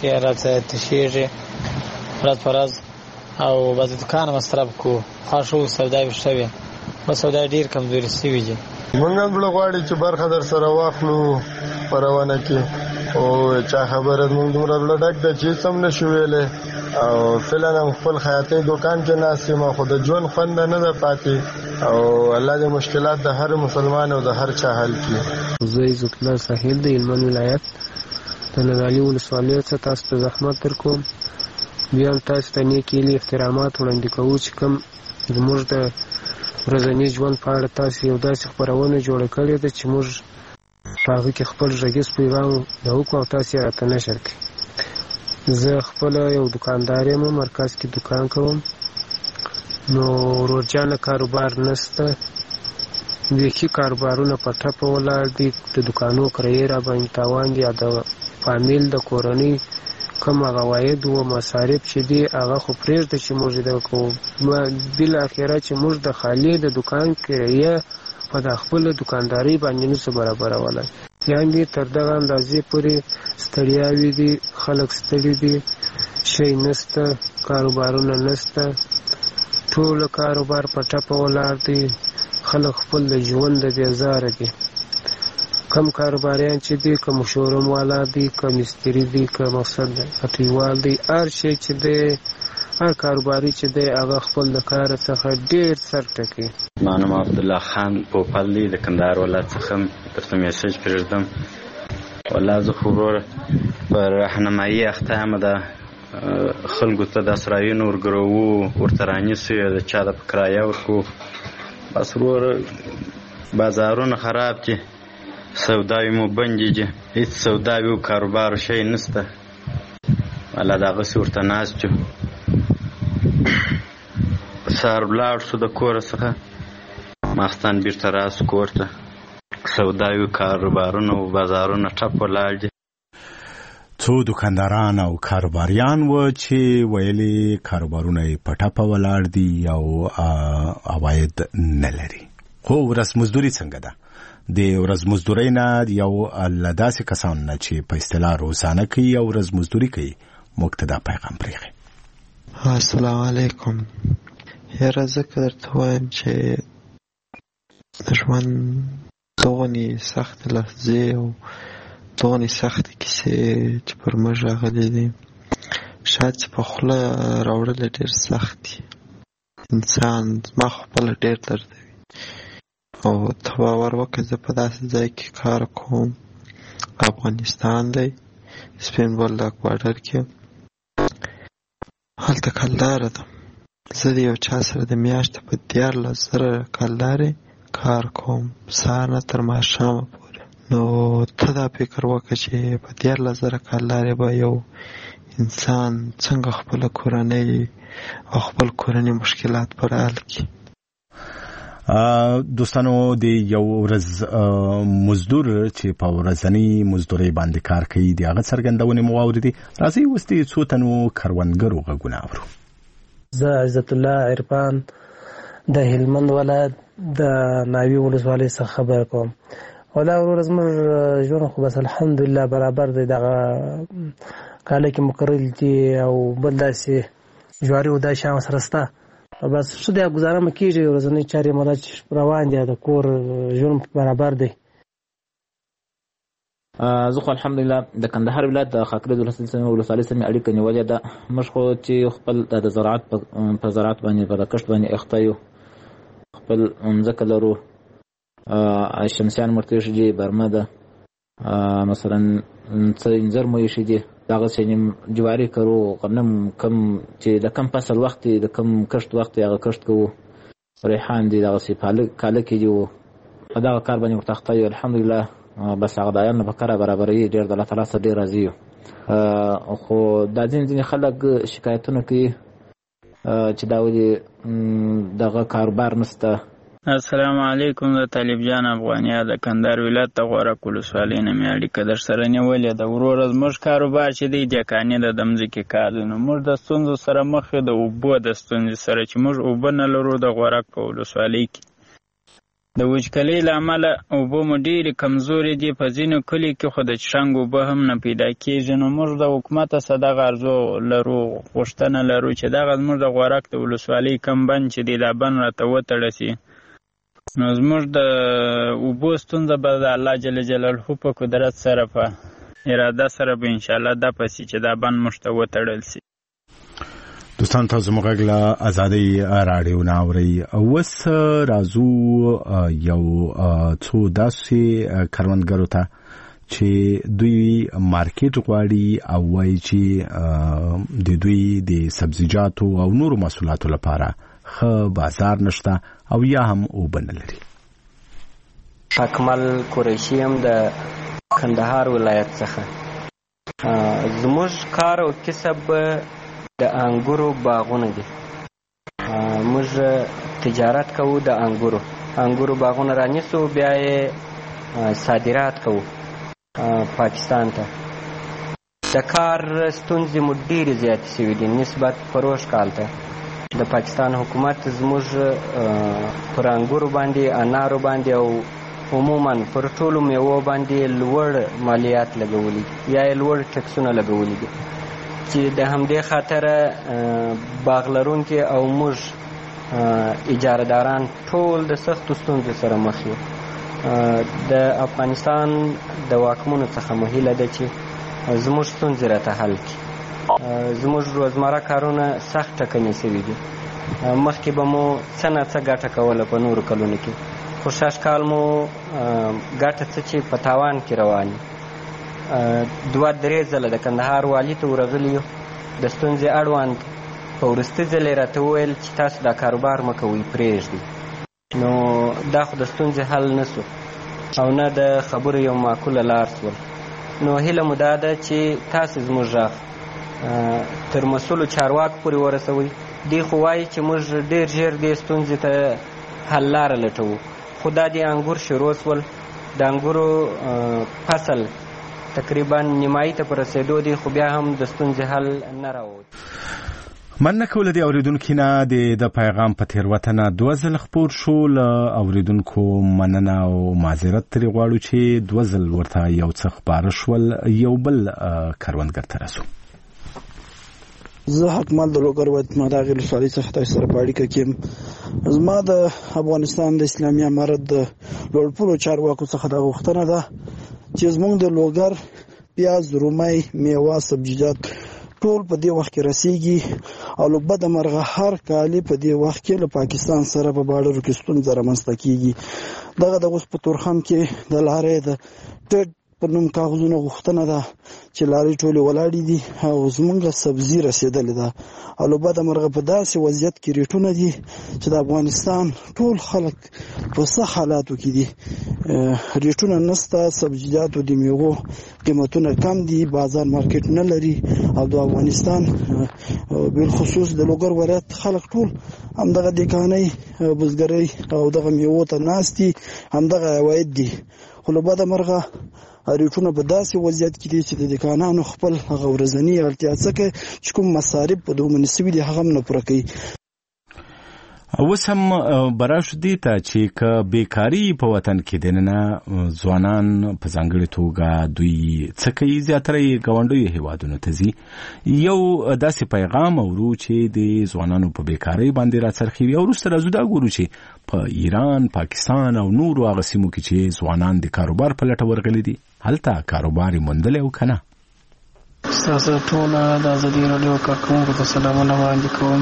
تشېږي ورځ په ورځ، او بس د دوکان مصرف کو خوا شو سودا یې شوې. بس سودا ډېر کمزوري شوي دي. موږ هم زړه غواړي چې برخه در سره واخلو په روانه کې، او چا خبره موږ دومره زړه ډک ده چې هېڅ هم نه شو ویلی. او فعلا هم خپل خیاطۍ دوکان کې ناست یم، خو د ژوند خوند نه ده پاتې. او الله دې مشکلات د هر مسلمان او د هر چا حل کړي. زه عزت الله ساحل د هلمند ولایت د نادعلي ولسوالۍ څخه تاسو ته زحمت در کوم. بیا هم تاسو ته نیک هیلې احترامات وړاندې کوو چې کوم زموږ د ورځني ژوند په اړه تاسو یو داسې خپرونه جوړه کړې ده چې موږ په هغه کې خپل غږیز پیغام وکړو او تاسو یې راته نشر کړئ. زه خپله یو دکاندار یم، مرکز کې دکان کوم. نو ورورجانه کاروبار نشته، بیخي کاروبارونه په ټپه ولاړ دي. د دوکانو کرایې را باندې تاوان دي، یا د فامیل د کورنۍ کوم هغه عواید و مصارف چې دي هغه خو پرېږده چې موږ د کوو، بالاخره چې موږ د خالي د دوکان کرایه په د خپله دوکاندارۍ باندې نشو برابرولی. یعنې تر دغه اندازې پورې ستړیاوې دي، خلک ستړي دي، شی نشته، کاروبارونه نشته، ټوله کاروبار په ټپه ولاړ دی. خلک خپل د ژوند د بیزاره دي. کم کاروباریان چې دي، که شوروم والا دي، که مستري دي، که مقصد پټیوال دي، هر شی چې دی، هر کاروباري چې دی هغه خپل د کار څخه ډېر سر ټکوي. زما نوم عبدالله خان پوپل دی، د کندهار ولایت څخه درته میسج پرېږدم. والله زه خو وروره په راهنمایي اخته یم، د خلکو ته د اسرایونو ورګروو، ورته رانیسو، د چا د په کرایه ورکو. بس وروره بازارونه خراب دي، سوداوي مو بندې دي، هېڅ سوداوي و کاروبار شی نشته. والله دغسې ورته ناست یو. سهار ولاړ شو د کوره څخه، ماخستان بیرته راسو کور ته. سوداوي کاروبارونه و بازارونه ټپ ولاړ دي. څو دوکانداران او کاروباریان و چې ویلي کاروبارونه یې په ټپه ولاړ دي او عواید نه لري. خو ورځ مزدوري څنګه ده؟ د ورځ مزدورۍ نه یو له داسې کسانو نه چې په اصطلاح روزانه کوي او ورځ مزدوري کوي موږ ته دا پیغام پرېښی. السلام علیکم. یاره زه که درته وایم چې د ژوند دغونې سختې لحظې او دغونې سختې کیسې چې پر موږ راغلي دي، شاید چې په خوله راوړل ډېر سخت دي. انسان زما خپله ډېر دردوي. او ته باور وکړه زه په داسې ځای کې کار کوم، افغانستان دی، سپین بولدک بارډر کې. هلته کلداره ده. زه د یو چا سره د میاشتې په 14,000 کلدارې کار کوم، سهار نه تر ماښامه پورې. نو ته دا فکر وکړه چې په 14,000 کلدارې به یو انسان څنګه خپله کورنۍ او خپل کورنۍ مشکلات پر حل کړي. دوستانو، د یو ورځ مزدور چې په ورځنی مزدورۍ باندې کار کوي د هغه څرګندونې مو واورېدې. راځئ اوس د څو تنو کروندګرو غږونه اورو. زه عزت الله عرفان د هلمند ولایت د ناوی ولسوالۍ څخه خبره کوم. ولا ورځ موږ ژوند خو بس الحمدلله برابر دی. دغه کاله کې مقرر دي او بل داسې جواري او دا شیان سره شته، بس ښه دی، ګزاره مې کېږي. ورځنۍ چارې مله چې روان دي، د کور ژوند برابر دی. زه خو الحمدلله د کندهار ولایت د خاکریز ولسوالۍ سره مې اړیکه نیولې ده. موږ خو چې خپل د زراعت په زراعت باندې په کښت باندې اخته یو، خپل مځکه لرو. شمسیان مرتیش دي، برمه ده، مثلا څه انځر مو ایښي دي، دغسې جواري کرو، غنم کم چې د کم فصل وخت دی، د کم کښت وخت دی هغه کښت کوو. ریحان دي، دغسې کالکې دي، په دغه کار باندې ورته اخته یو الحمدلله. بس هغه د عیالو په کار برابروي، ډېر د الله تعالی سره ډېر راضي یو. خو دا ځینې خلک شکایتونه کوي چې دا ولې دغه کاروبار نشته. السلام علیکم. د طالب جان افغانیا د کندهار ولایت د غورک ولسوالۍ نه مې اړیکه در سره نیولې ده. وروره زموږ کاروبار چې دی دیکانې د ځمکې کار دی. نو موږ د ستونزو سره مخ یو، د اوبو د ستونزې سره چې موږ اوبه نه لرو د غورک په ولسوالۍ کې. د وچکالۍ له امله اوبه مو ډېرې کمزورې دي. په ځینو کلیو کې خو د څښاک اوبه هم نه پیدا کېږي. نو موږ د حکومته څخه دغه ارزو لرو، غوښتنه لرو چې دغه زموږ د غورک د ولسوالۍ کم بند چې دی دا بند راته وتړل شي. نو زموږ د اوبو ستونزه به د الله جل جلاله په قدرت سره په اراده سره به انشاءالله دا پسې چې دا بند موږ ته وتړل شي. دوستان، تاسو موږ له ازادۍ راډیو نه اورئ. اوس راځو یو څو داسې کروندګرو ته چې دوی مارکیټ غواړي او وایي چې د دوی د سبزیجاتو او نورو محصولاتو لپاره ښه بازار نشته او یا هم اوبه نه لري. اکمل قریشي یم د کندهار ولایت څخه. زموږ کار او کسب د انګورو باغونه دي. موږ تجارت کوو د انګورو باغونه رانیسو، بیا یې صادرات کوو پاکستان ته. د کار ستونزې مو ډېرې زیاتې شوي دي نسبت پروش کال ته. د پاکستان حکومت زموږ پر انګورو باندې، انارو باندې او عموما پر ټولو میوو باندې لوړ مالیات لګولي دي یا یې لوړ ټکسونه لګولي دي، چې د همدې خاطره باغ لرونکي او موږ اجارهداران ټول د سختو ستونزو سره مخ یو. د افغانستان د واکمنو څخه مو هیله ده چې زموږ ستونزې راته حل کړي. زموږ روزمره کارونه سخت ټکنې شوي دي. مخکې به مو څه نه څه ګټه کوله په نورو کلونو کې، خو شاش کال مو ګټه څه چې په تاوان کې رواني. 2-3 ځله د کندهار والي ته ورغلي یو د ستونزې اړوند. په وروستي ځل یې راته وویل چې تاسو دا کاروبار مه کوئ، پرېږدئ. نو دا خو د ستونزې حل نه سو او نه د خبرو یو معقوله لار سول. نو هیله مو دا ده چې تاسو زموږ غږ تر مسؤلو چارواکو پورې ورسوئ. دوی خو وایي چې موږ ډېر ژر دې ستونزې ته حل لاره لټوو، خو دا د انګور شروع سول. د انګورو فصل تقریبا نیمایي ته په رسېدو دی، خو بیا هم د ستونزې حل نه راووت. مننه کوله د اوریدونکو نه د پیغام په تېروتنه 2 ځله خپور شو. له اوریدونکو مننه او معذرت ترې غواړو چې 2 ځل ورته یو څه خبره شول. یو بل کروندګر ته رسو. زه حکمل د لوګر ولایت مداغې ولسوالۍ څخه تاسو سره په اړیکه کې یم. زما د افغانستان د اسلامي امارت د لوړپوړو چارواکو څخه دا غوښتنه ده چې زموږ د لوګر پیاز، رومۍ، میوه، سبزیجات ټول په دې وخت کې رسیږي او له بده مرغه هر کالي په دې وخت کې له پاکستان سره په باډرو کې ستونزه رامنځته کیږي. دغه د اوس په تورخم کې د لارې د ټیټ په نوم کاغذونو غوښتنه ده چې لارې ټولې ولاړې دي او زمونږ سبزي رسېدلې ده او له بده مرغه په داسې وضعیت کې ریټونه دي چې د افغانستان ټول خلک په څه حالاتو کې دي. ریټونه نسته، سبزیجاتو د میوو قیمتونه کم دي، بازار مارکیټ نه لري او د افغانستان بالخصوص د لوګر ولایت خلک ټول همدغه دکانۍ بزګرۍ او دغه میوو ته ناست دي، همدغه عواید دي. خو له بده مرغه ریټونه په داسې وضعیت کې دي چې د دکانانو خپل هغه ورځنی اړتیا څخه چې کوم مصارف په دوه منسوي دي هغه هم نه پوره کوي. اوس هم براشو دی ته چې که بیکاری په وطن کې دننه ځوانان په ځانګړې توګه دوی څه کوي، زیاتره یې ګاونډیو هیوادونو ته ځي. یو داسې پیغام اورو چې د ځوانانو په بیکارۍ باندې راڅرخي او وروسته راځو دا ګورو چې په ایران، پاکستان او نورو هغه سیمو کې چې ځوانان د کاروبار په لټه ورغلي دي هلته کاروبار یې موندلی او که نه. ستاسو ټوله د ازادي راډیو کارکوونکو ته سلامونه وړاندې کوم.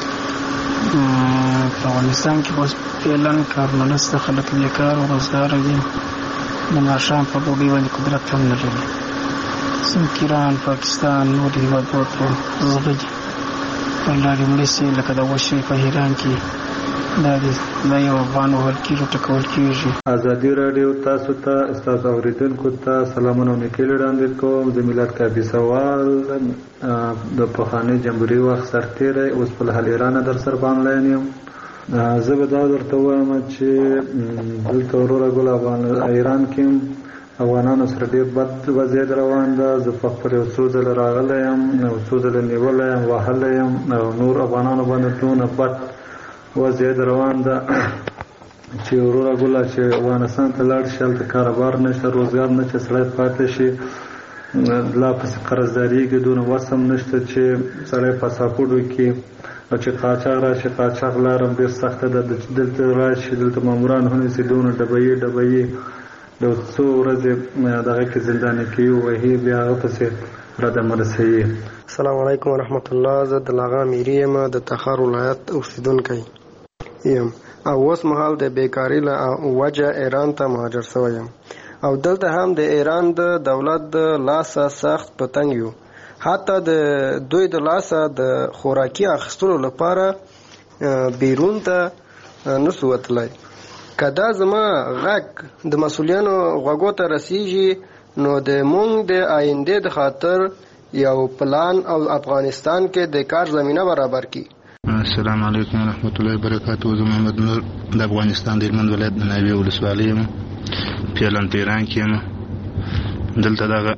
په افغانستان کې اوس فعلا کارونه نشته، خلک بیکار او روزګاره دي، د ماښام په ډوډۍ باندې قدرت هم نه لري. څوک ایران، پاکستان، نور هېوادونو ته ځغلي پر لارې مرستې لکه د وشوي په ایران کې دا یو افغان وهل کېږي، ټکول کېږي. ازادي راډیو تاسو ته ستاسو اوریدونکو ته سلامونه او نیکۍ وړاندې کوم. د میلاد کافي سوال د پخواني جمهوري وخت سرتېری اوس په حال ایران در سره په آنلاین یم. زه به دا درته وایم چې دلته وروره ګل ایران کې افغانانو سره ډېر بد وضعیت روان ده. زه په خپل یو څو ځله راغلی یم، یو څو ځله نیولی یم، وهلی یم او نور افغانانو باندې دونه بد وضعیت روان ده چې وروره ګله چې افغانستان ته لاړ شي هلته کاروبار نشته، روزګار نه چې سړی پاتې شي، لا پسې قرضدارېږي، دونه وس هم نشته چې سړی پاسپورټ وکړي او چې قاچاق راشي. قاچاق لار هم ډېر سخته ده، دلته راشي دلته ماموران ونیسي، دونه ډبیې د څو ورځې دغه کې زنداني کوي، وهي بیا هغه پسې ردم رسوي. السلام علیکم ورحمت الله. زه د لاغا میری یم، د تخار ولایت اوسیدونکی یم او اوس مهال د بیکاري له وجه ایران ته مهاجر شوی یم او دلته هم د ایران د دولت د لاسه سخت په تنګ یو. حتی د دوی د لاسه د خوراکي اخیستلو لپاره بیرون ته نسو وتلی. که دا زما غږ د مسؤلیانو غوږو ته رسیږي نو د مونږ د آینده د خاطر یو پلان او افغانستان کې د کار زمینه برابر کی. السلام علیکم ورحمت الله وبرکاته. زه محمد نور د افغانستان د هلمند ولایت د ناوې ولسوالۍ یم، پیلان په ایران کې یم. دلته دغه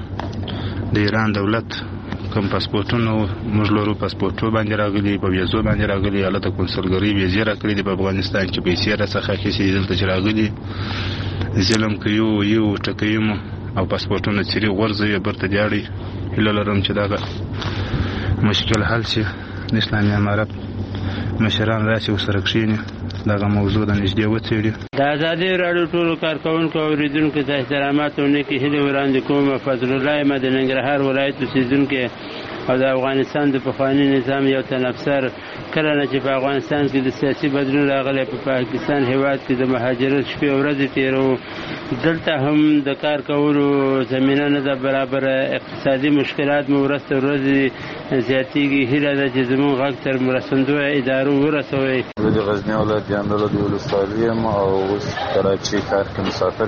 د ایران دولت کوم پاسپورټونه موږ لرو، پاسپورټو باندې راغلي، په ویزو باندې راغلي، هلته کنسلګرۍ ویزې راکړي دي په افغانستان کې، پیسې راڅخه اخیستې دي. دلته چې راغلي ظلم کوي، یو ټکوي مو او پاسپورټونه څیري غورځوي، برته دیاړي. هیله لرم چې دغه مشکل حل شي، د اسلامي امارت مشران راشي ورسره کښېني، دغه موضوع د نږدې وڅېړي. د ازادي راډیو ټولو کارکوونکو او اورېدونکو ته احترامات او نیکې هیلې وړاندې کوم. فضل الله یم د ننګرهار ولایت اوسېدونکی او د افغانستان د پخواني نظام یو تن افسر. کله نه چې په افغانستان کې د سیاسي بدلون راغلی، په پاکستان هېواد کې د مهاجرت شپې او ورځې تېروو. دلته هم د کار کولو زمینه نه ده برابره، اقتصادي مشکلات مو ورځ تر ورځې زیاتېږي. هیله ده چې زموږ غږ تر مرستندویه ادارو ورسوئ. زه د غزني ولایت د اندړو د ولسوالۍ یم او اوس کراچۍ ښار کې مسافر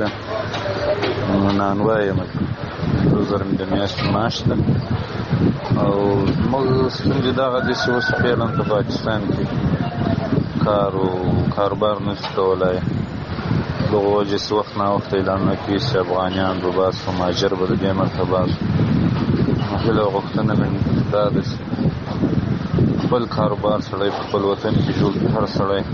یم، نانوا یم. 2000 مې د میاشتې معاش ده او زموږ ستونزې دغه دي چې اوس فعلا په پاکستان کې کار او کاروبار نشو کولی. دغه وجې چې وخت ناوخته اعلانونه کوي چې افغانیان به باسو، مهاجر به د دې مرته باسو. هیله او غوښتنه مې دا ده چې خپل کاروبار سړی په خپل وطن کې جوړ کړي، هر سړی.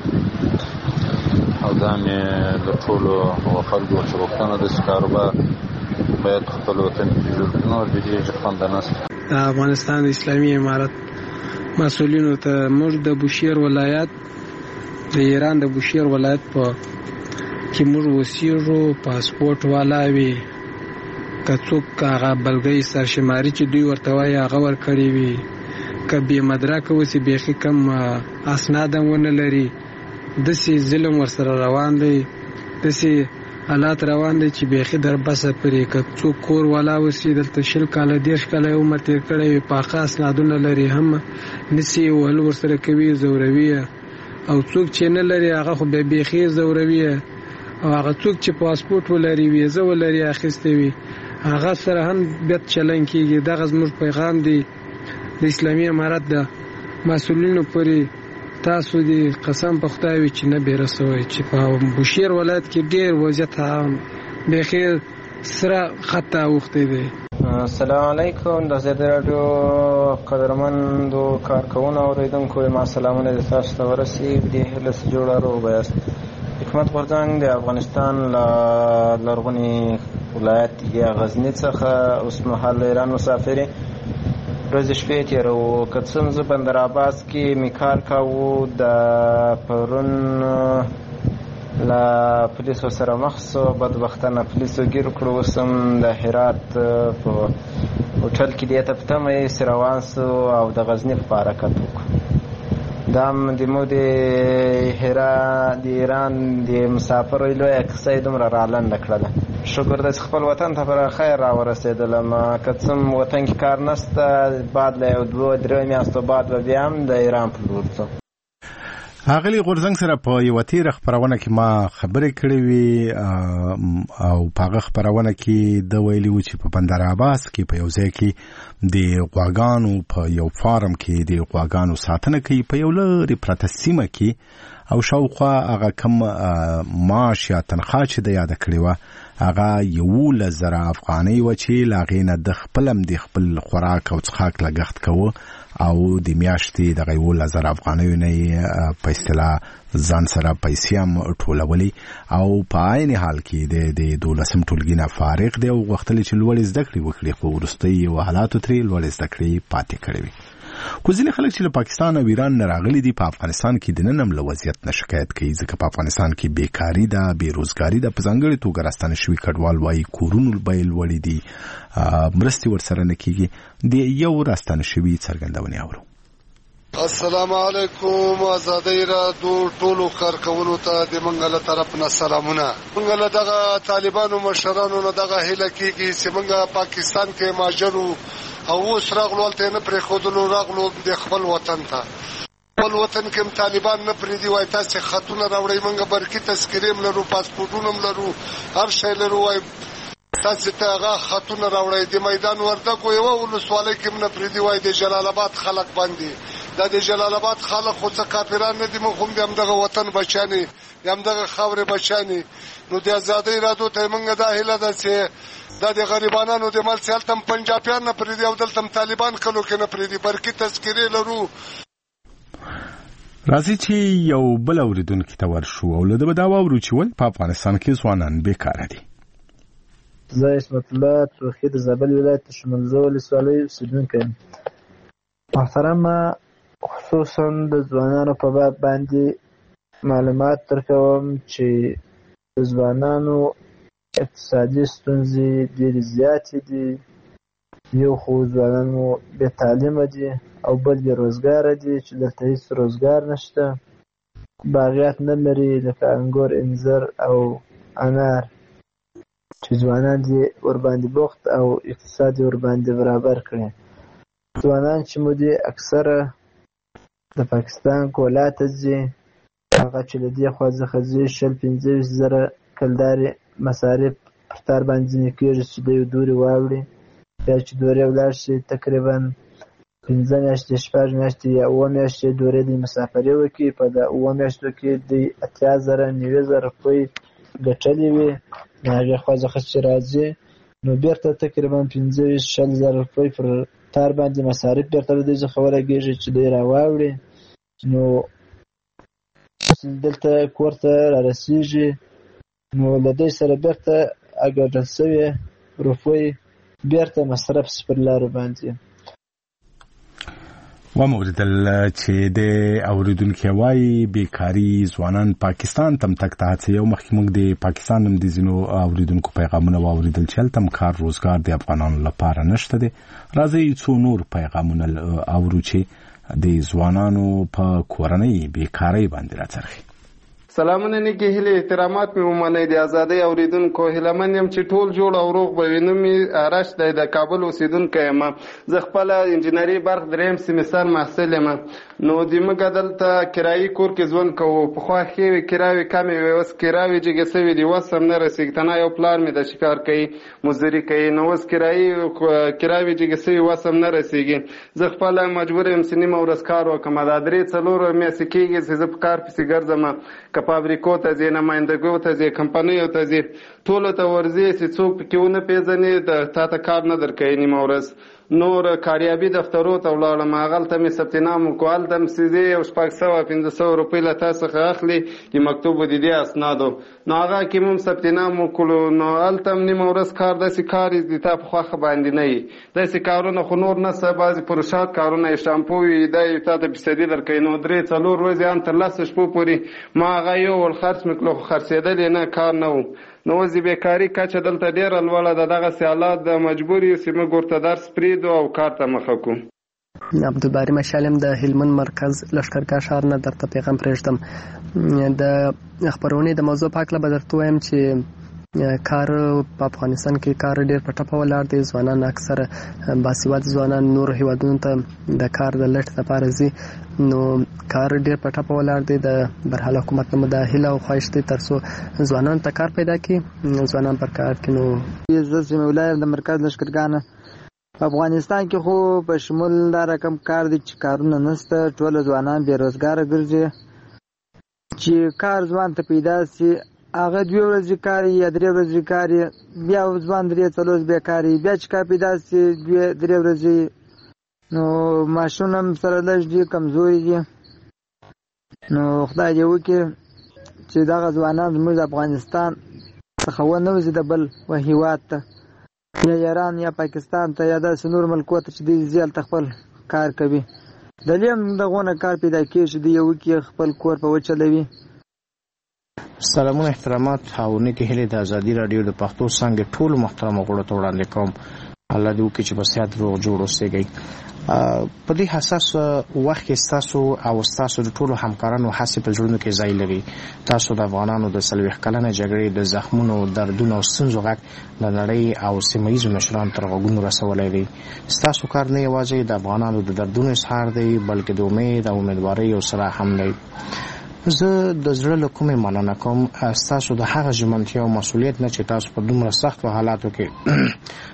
او دا مې د ټولو خلکو چې غوښتنه ده چې کاروبار باید خپل وطن کې جوړ کړي، نور د دې خوند نشته. د افغانستان د اسلامي امارت مسؤلینو ته موږ د بوشهر ولایت، د ایران د بوشهر ولایت په کې موږ اوسېږو، پاسپورټ والا وي، که څوک هغه بلګۍ سرشماري چې دوی ورته وایي هغه ورکړې وي، که بې مدرکه اوسي، بیخي کم اسناد هم ونه لري، داسې ظلم ورسره روان دی، داسې حالات روان دی چې بیخي در بسه پرې. که څوک کور والا اوسي، دلته 20 کاله 30 کاله عمر تېر کړی وي، پاخه اسنادونه لري، هم نسي وهل ورسره کوي، زوروي. او څوک چې نه لري هغه خو بیا بیخي زوروي. او هغه څوک چې پاسپورټ ولري، ویزه ولري اخیستې وي، هغه سره هم بد چلن کېږي. دغه زموږ پیغام دی د اسلامي امارت د مسؤلینو پورې. تاسو دې قسم په خدای وي چې نه بیرسوئ چې په بوشهر ولایت کې ډېر وضعیت بیخي سره خطا اوښتی دی. السلام علیکم. د ازادي راډیو قدرمندو کارکوونکو او اورېدونکو ما سلامونه د تاسو ته ورسېږي. دې هیله چې جوړه روغ یاست. حکمت غورځنګ د افغانستان له لرغوني ولایت یا غزني څخه اوس مهال ایران مسافر ورځې شپې تېروو. که څه هم زه بندر عباس کې مې کار کاوه، د پرون له پولیسو سره مخ شو، بدبختانه پولیسو ګیر کړو. اوس هم د هرات په هوټل کې دې ته په تمه یې روان شو او د غزني په حرکت وکړو. دا هم د مو د ایران د مسافرو لویه کیسه یې دومره رالنډه کړله. شکر ده چې خپل وطن ته پر خیر راورسېدلم. که څه هم وطن کې کار نشته، بعد له 2-3 میاشتو بعد به بیا هم د ایران په لور ځو. اغلی غورځنګ سره په یو تیر خبرونه کې ما خبرې کړې وي او په هغه خبرونه کې د ویلي و چې په بندر عباس کې په یو ځای کې د غواګانو په یو فارم کې د غواګانو ساتنه کوي په یو لرې پرته سیمه کې، او شاوخوا هغه کم معاش یا تنخواه چې د یاده کړې وه هغه 11,000 افغانۍ وه چې له هغې نه د خپل خوراک او څښاک لګښت کوه او د میاشتې دغه 11,000 افغانیو نه یې په اصطلاح ځان سره پیسې هم ټولولې او په عین حال کې د 12 ټولګي نه فارغ دی او غوښتل چې لوړې زده کړې وکړي، خو وروستیو حالاتو ترې لوړې زده کړې پاتې کړې وي. خو ځینې خلک چې له پاکستان او ایران نه راغلي دي په افغانستان کې د نن هم له وضعیت نه شکایت کوي، ځکه په افغانستان کې بیکاري ده، بېروزګاري ده، په ځانګړې توګه راستانه شوي کډوال وایي کورونو بیې لوړې دي، مرستې ورسره نه کېږي. د یو راستانه شوي څرګندونې اورو. السلام علیکم. ازادي راډیو ټولو کارکوونکو ته د منګل طرف نه سلامونه. منګل دغه طالبانو مشرانو نه دغه هیله کېږي چې منګه پاکستان کې ماجرو او اوس راغلو هلته نه پرېښودلو، راغلو د خپل وطن ته. خپل وطن کې هم طالبان نه پرېږدي، وایي تاسې خطونه راوړئ، موږ برقي تذکرې هم لرو، پاسپورټونه هم لرو، هر شی لرو، وایي تاسې ته هغه خطونه راوړئ. د میدان وردګو یوه ولسوالۍ کې هم نه پرېږدي، وایي د جلال آباد خلک باندې د جلال آباد خلک خو څه کافران نه دي، موږ هم د همدغه وطن بچیان یو، د همدغه خاورې بچیان یو. نو د ازادۍ ارادو ته موږ دا هیله ده چې دا د غریبانو د مال سیال تم پنجابیان نه پریدي او دلته طالبان کلو کې نه پریدي، برکې تذکرې لرو. راځي چې یو بل اوریدونکي ته ورشو او له دې دا واورو چې ول په افغانستان کې ځوانان بیکاره دي. زه اسمت الله توخی د زابل ولایت شمولزه ولسوالۍ اوسیدونکی یم. محترمه، خصوصا د ځوانانو په باب باندې معلومات درکوم چې د ځوانانو اقتصادي ستونزې ډېرې زیاتې دي. یو خو ځوانانو بې تعلیمه دي او بل بې روزګاره دي چې دلته هېڅ روزګار نشته، باغیات نه لري لکه انګور، انځر او انار چې ځوانان دې ورباندې بوخت او اقتصاد یې ورباندې برابر کړي. ځوانان چې مو دي اکثره د پاکستان کولا ته ځي، هغه چې له دې خوا څخه ځي 20-25 زره کلدارې مصارف پر تار باندې ځینې کېږي چې د یو دورې واوړي، بیا چې دورې ولاړ شي تقریبا 15 میاشتې 6 میاشتې یا 7 میاشتې دورې د مسافرۍ وکړي. په د 7 میاشتو کې د 80,000-90,000 روپۍ ګټلې وي، د هغې خوا څخه چې راځي نو بېرته تقریبا 15-20,000 روپۍ پر تار باندې مصارف بېرته له دوی څخه ولګېږي چې دوی راواوړي. نو دلته کور ته رارسېږي، نو له دوی سره بېرته اګډل شوې روپۍ بېرته مصرف شي پر لارو باندې. وموریدل چې د اوریدونکي وایي بیکاري ځوانان پاکستان تم تک ته هڅوي. مخکې موږ د پاکستان هم د ځینو اوریدونکو پیغامونه واوریدل چې هلته هم کار روزګار د افغانانو لپاره نشته دی. راځئ څو نور پیغامونه اورو چې د ځوانانو په کورنۍ بیکارۍ باندې راڅرخي. سلامونه نیکی هیله احترامات می ومنئ. د ازادۍ اوریدونکو هیلهمن یم چې ټول جوړ او روغ به وي. نوم مې آرش دی، د کابل اوسیدونکی یم. زه خپله انجینري برق 3م سیمستر محصل یم. نو زموږ دلته کرایي کور کې ژوند کوو. پخوا ښې وې کراوې کمې وې، اوس کراوې جګې سوي دي، وس هم نه رسېږي. تنها یو پلار مې د شکار کوي، مزدوري کوي، نو اوس کراوې جګې سوي وس هم نه رسېږي. زه خپله مجبور یم چې نیمه ورځ کار وکړم. دا 3-4 میاشتې کېږي چې زه په کار پسې ګرځم، که فابریکو ته ځي، نمایندګیو ته ځي، کمپنیو ته ځي، ټولو ته ورځي چې څوک پکې ونه پېژني تا ته کار نه درکوي نیمه ورځ. نور کاریابي دفترو ته ولاړم، هغلته مې ثبت نام وکړو، هلته هم سیزې یو 600-500 روپۍ له تا څخه اخلي د مکتوبو د دې اسنادو. نو هغه کې مو ثبت نام وکړو، نو هلته هم نیمه ورځ کار داسې کار د تا په خوښه باندې نه وي. داسې کارونه خو نور نشته، بعضې پروشات کارونه یې شامپو وي، دا یې تا ته فیصدي درکوي. نو 3-4 ورځې هم تر 10 شپو پورې ما هغه یو ول خرڅ مې کړو، خو خرڅېدل یې نه، کار نه و. نو اوس د بیکاري کچه دلته ډېره لوړه ده. دغسې حالات د مجبور یو چې موږ ورته درس پرېږدو او کار ته مخه کړو. عبدالباري مشال یم د هلمند مرکز لښکرګاه ښار نه درته پیغام پرېږدم. د خپرونې د موضوع په هکله به درته ووایم چې کار په افغانستان کې کار ډېر په ټپه ولاړ دی. ځوانان اکثره باسواده ځوانان نورو هیوادونو ته د کار د لټ لپاره ځي، نو کار ډېر په ټپه ولاړ دی. د برحال حکومت نه مو دا هیله او خواهش دی تر څو ځوانانو ته کار پیدا کړي، ځوانان پر کار کړي. نو زه سیمه ولایت د مرکز لښکرګاه نه. افغانستان کې خو په شمول دا رقم کار دی چې کارونه نشته، ټول ځوانان بې روزګاره ګرځي. چې کار ځوان ته پیدا شي هغه 2 ورځې کار یا 3 ورځې کار، بیا ځوان 3-4 بیکار، بیا چې کار پیدا شي 2-3 ورځې. نو ماشوم هم سره لږ دي، کمزوري دي. نو خدای دې وکړي چې دغه ځوانان زموږ د افغانستان څخه ونه وځي د بل هېواد ته، یا ایران یا پاکستان ته یا داسې نور ملکو ته چې دوی ځي هلته خپل کار کوي. دلې هم دغونه کار پیدا کېږي چې دوی یې وکړي، خپل کور په وچلوي. سلامونه احترامات او نیکې هیلې د ازادي راډیو د پښتو څانګې ټولو محترمو غړو ته وړاندې کوم. الله دې وکړي چې په صحت روغ جوړ اوسېږئ. په دې حساس وخت کې ستاسو او ستاسو د ټولو همکارانو هڅې په زړونو کې ځای لري. تاسو د افغانانو د 40 کلنې جګړې د زخمونو، دردونو او ستونزو غږ د نړۍ او سیمه ییزو مشرانو تر غوږونو رسولی دی. ستاسو کار نه یوازې د افغانانو د دردونو اظهار دی، بلکې د امید او امیدوارۍ یو څراغ هم دی. زه د زړه له کومې مننه کوم ستاسو د هغه ژمنتیا او مسؤلیت نه چې تاسو په دومره سختو حالاتو کې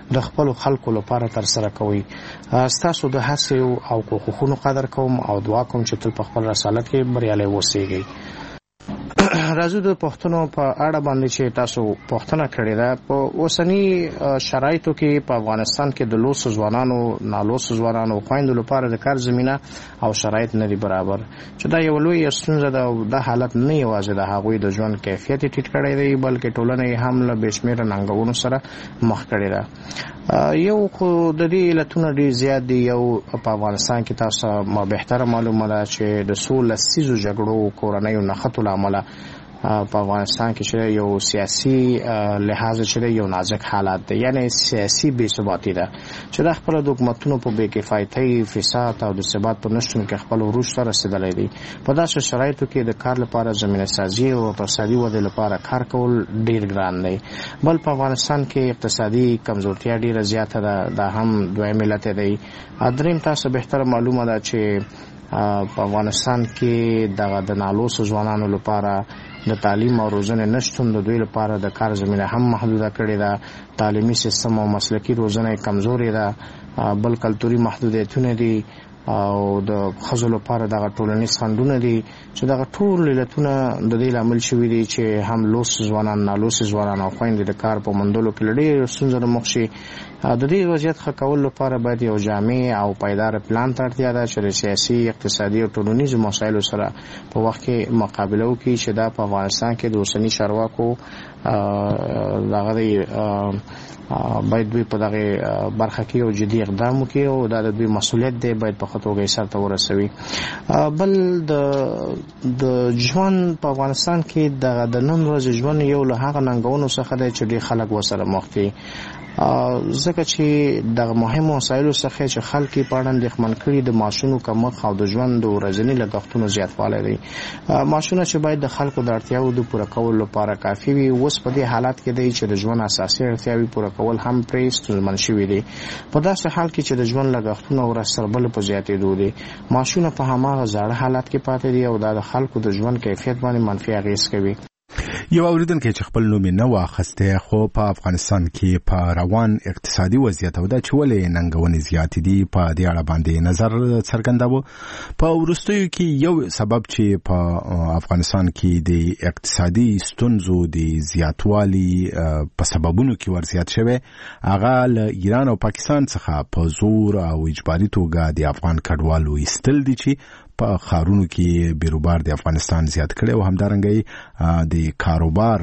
د خپل خلکو لپاره تر سره کوي. ستاسو د هڅې او کوښښونو قدر کوم او دعا کوم چې تل په خپل رسالت کې بریالي اوسئ. راځو د پښتنو په اړه باندې چې تاسو پښتنه کړې ده. په اوسنی شرایطو کې په افغانستان کې د لوسو ځوانانو نالوسو ځوانانو خويندو لپاره د کار زمينه او شرایط نه دي برابر، چې دا یو لوی ستونزه ده او د حالت نه یوازې د هغوی د ژوند کیفیت ټیټ کړی دی بلکې ټولنه هم له بشمیره ننګونو سره مخ کړی ده. یو خو د دې علتونه ډېر زیات دي. یو په افغانستان کې تاسو ما بهتره معلومه ده چې د څو لسیزو جګړو کورنیو نښتو له امله په افغانستان کې چې یو سیاسي لحاظ چې یو نازک حالات دی، یعنی سیاسي بې ثباتي ده چې د خپل د حکومتونو په بې کفایتۍ، فساد او د ثبات په نشتون کې خپل وروسته رسېدلی دی. په داسې شرایطو کې د کار لپاره زمینه سازي او اقتصادي ودې لپاره کار کول ډېر ګران دی. بل په افغانستان کې اقتصادي کمزورتیا ډېره زیاته ده، دا هم دویم علت دی. دریم تاسو بهتره معلومه ده چې په افغانستان کې د نالوسو ځوانانو لپاره د تعلیم او روزنې نشتون د دوی لپاره د کار زمینه هم محدوده کړې ده. تعلیمي سیستم او مسلکي روزنه کمزورې ده. بل کلتوري محدودیتونه دي او د ښځو لپاره دغه ټولنیز خنډونه دي چې دغه ټول علتونه د دې لامل شوي دي چې هم لوس ځوانان، نالوس ځوانان او خویندې د کار په موندلو کې له ډېرو ستونزو مخ شي. د دې وضعیت ښه کولو لپاره باید یو جامع او پایدار پلان ته اړتیا ده چې د سیاسي، اقتصادي او ټولنیزو مسایلو سره په وخت کې مقابله وکړي چې دا په افغانستان کې د اوسني چارواکو دغه باید دوی په دغه برخه کې یو جدي اقدام وکړي او دا د دوی مسؤلیت دی، باید په ښه توګه یې سرته ورسوي. بل د ژوند په افغانستان کې د نن ورځې ژوند یو له هغه ننګونو څخه دی چې ډېر خلک ورسره مخ دي، ځکه چې دغه مهمو مسایلو څخه چې خلک یې په اړه اندېښمن کړي د معاشونو کمښت او د ژوند د ورځني لګښتونو زیاتوالی دی. معاشونه چې باید د خلکو د اړتیاوو د پوره کولو لپاره کافي وي، اوس په دې حالت کې دی چې د ژوند اساسي اړتیاوې پوره کول هم پرې ستونزمن شوي دي. په داسې حال کې چې د ژوند لګښتونه ورځ تر بلې په زیاتېدو دي، معاشونه په هماغه زاړه حالت کې پاتې دي او دا د خلکو د ژوند کیفیت باندې منفي اغېز کوي. یو اوریدونکی چې خپل نوم نه واخسته خو په افغانستان کې په روان اقتصادي وضعیت او د چولې ننګونې زیات دي په دې اړه باندې نظر څرګنداوه. په وروستیو کې یو سبب چې په افغانستان کې د اقتصادي ستونزو د زیاتوالي په سببونو کې ورزیات شوی هغه له ایران او پاکستان څخه په زور او اجباري توګه د افغان کډوالو ایستل دي چې په خارونو کې بیروبار د افغانستان زیات کړي او همدارنګه د کاروبار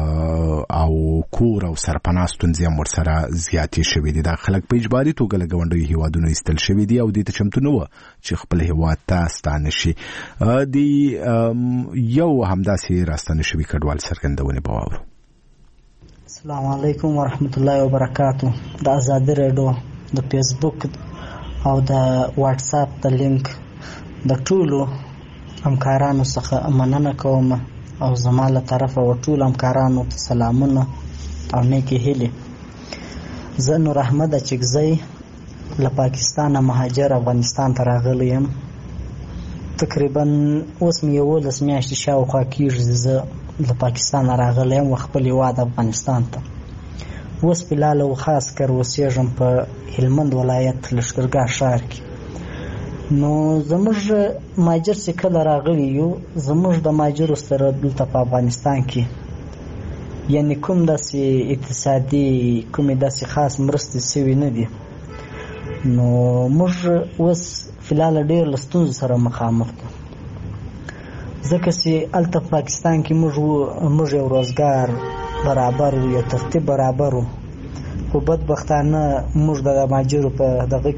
او کور او سرپناه ستونزې هم ورسره زیاتې شوې دي. دا خلک په اجباري توګه له ګاونډیو هیوادونو ایستل شوي دي او دې ته چمتو نه وه چې خپل هیواد ته ستانه شي. د یو همداسې راستانه شوي کډوال څرګندونې به واورو. السلام علیکم ورحمت الله وبرکاتو. د ازادي راډیو د فیسبوک او د واتس اپ د لینک د ټولو همکارانو څخه مننه کوم او زما له طرفه و ټول همکارانو ته سلامونه او نیکې هیلې. زه نور احمد اچکزی له پاکستانه مهاجر افغانستان ته راغلی یم. تقریبا اوس مې 11 میاشتې شاوخوا کېږي زه له پاکستانه راغلی یم و خپل هېواد افغانستان ته. اوس فلحال او خاص کر اوسېږم په هلمند ولایت لښکرګاه ښار کې. نو زموږ ماجر چې کله راغلي یو، زموږ د ماجرو سره دلته په افغانستان کې یعنی کوم داسې اقتصادي کومې داسې خاص مرستې سوي نه دي. نو موږ اوس فلحال ډېر له ستونزو سره مخامخ یو، ځکه چې هلته په پاکستان کې موږ یو روزګار برابر و، یو ترتیب برابر و، خو بدبختانه موږ د ماجرو په دغه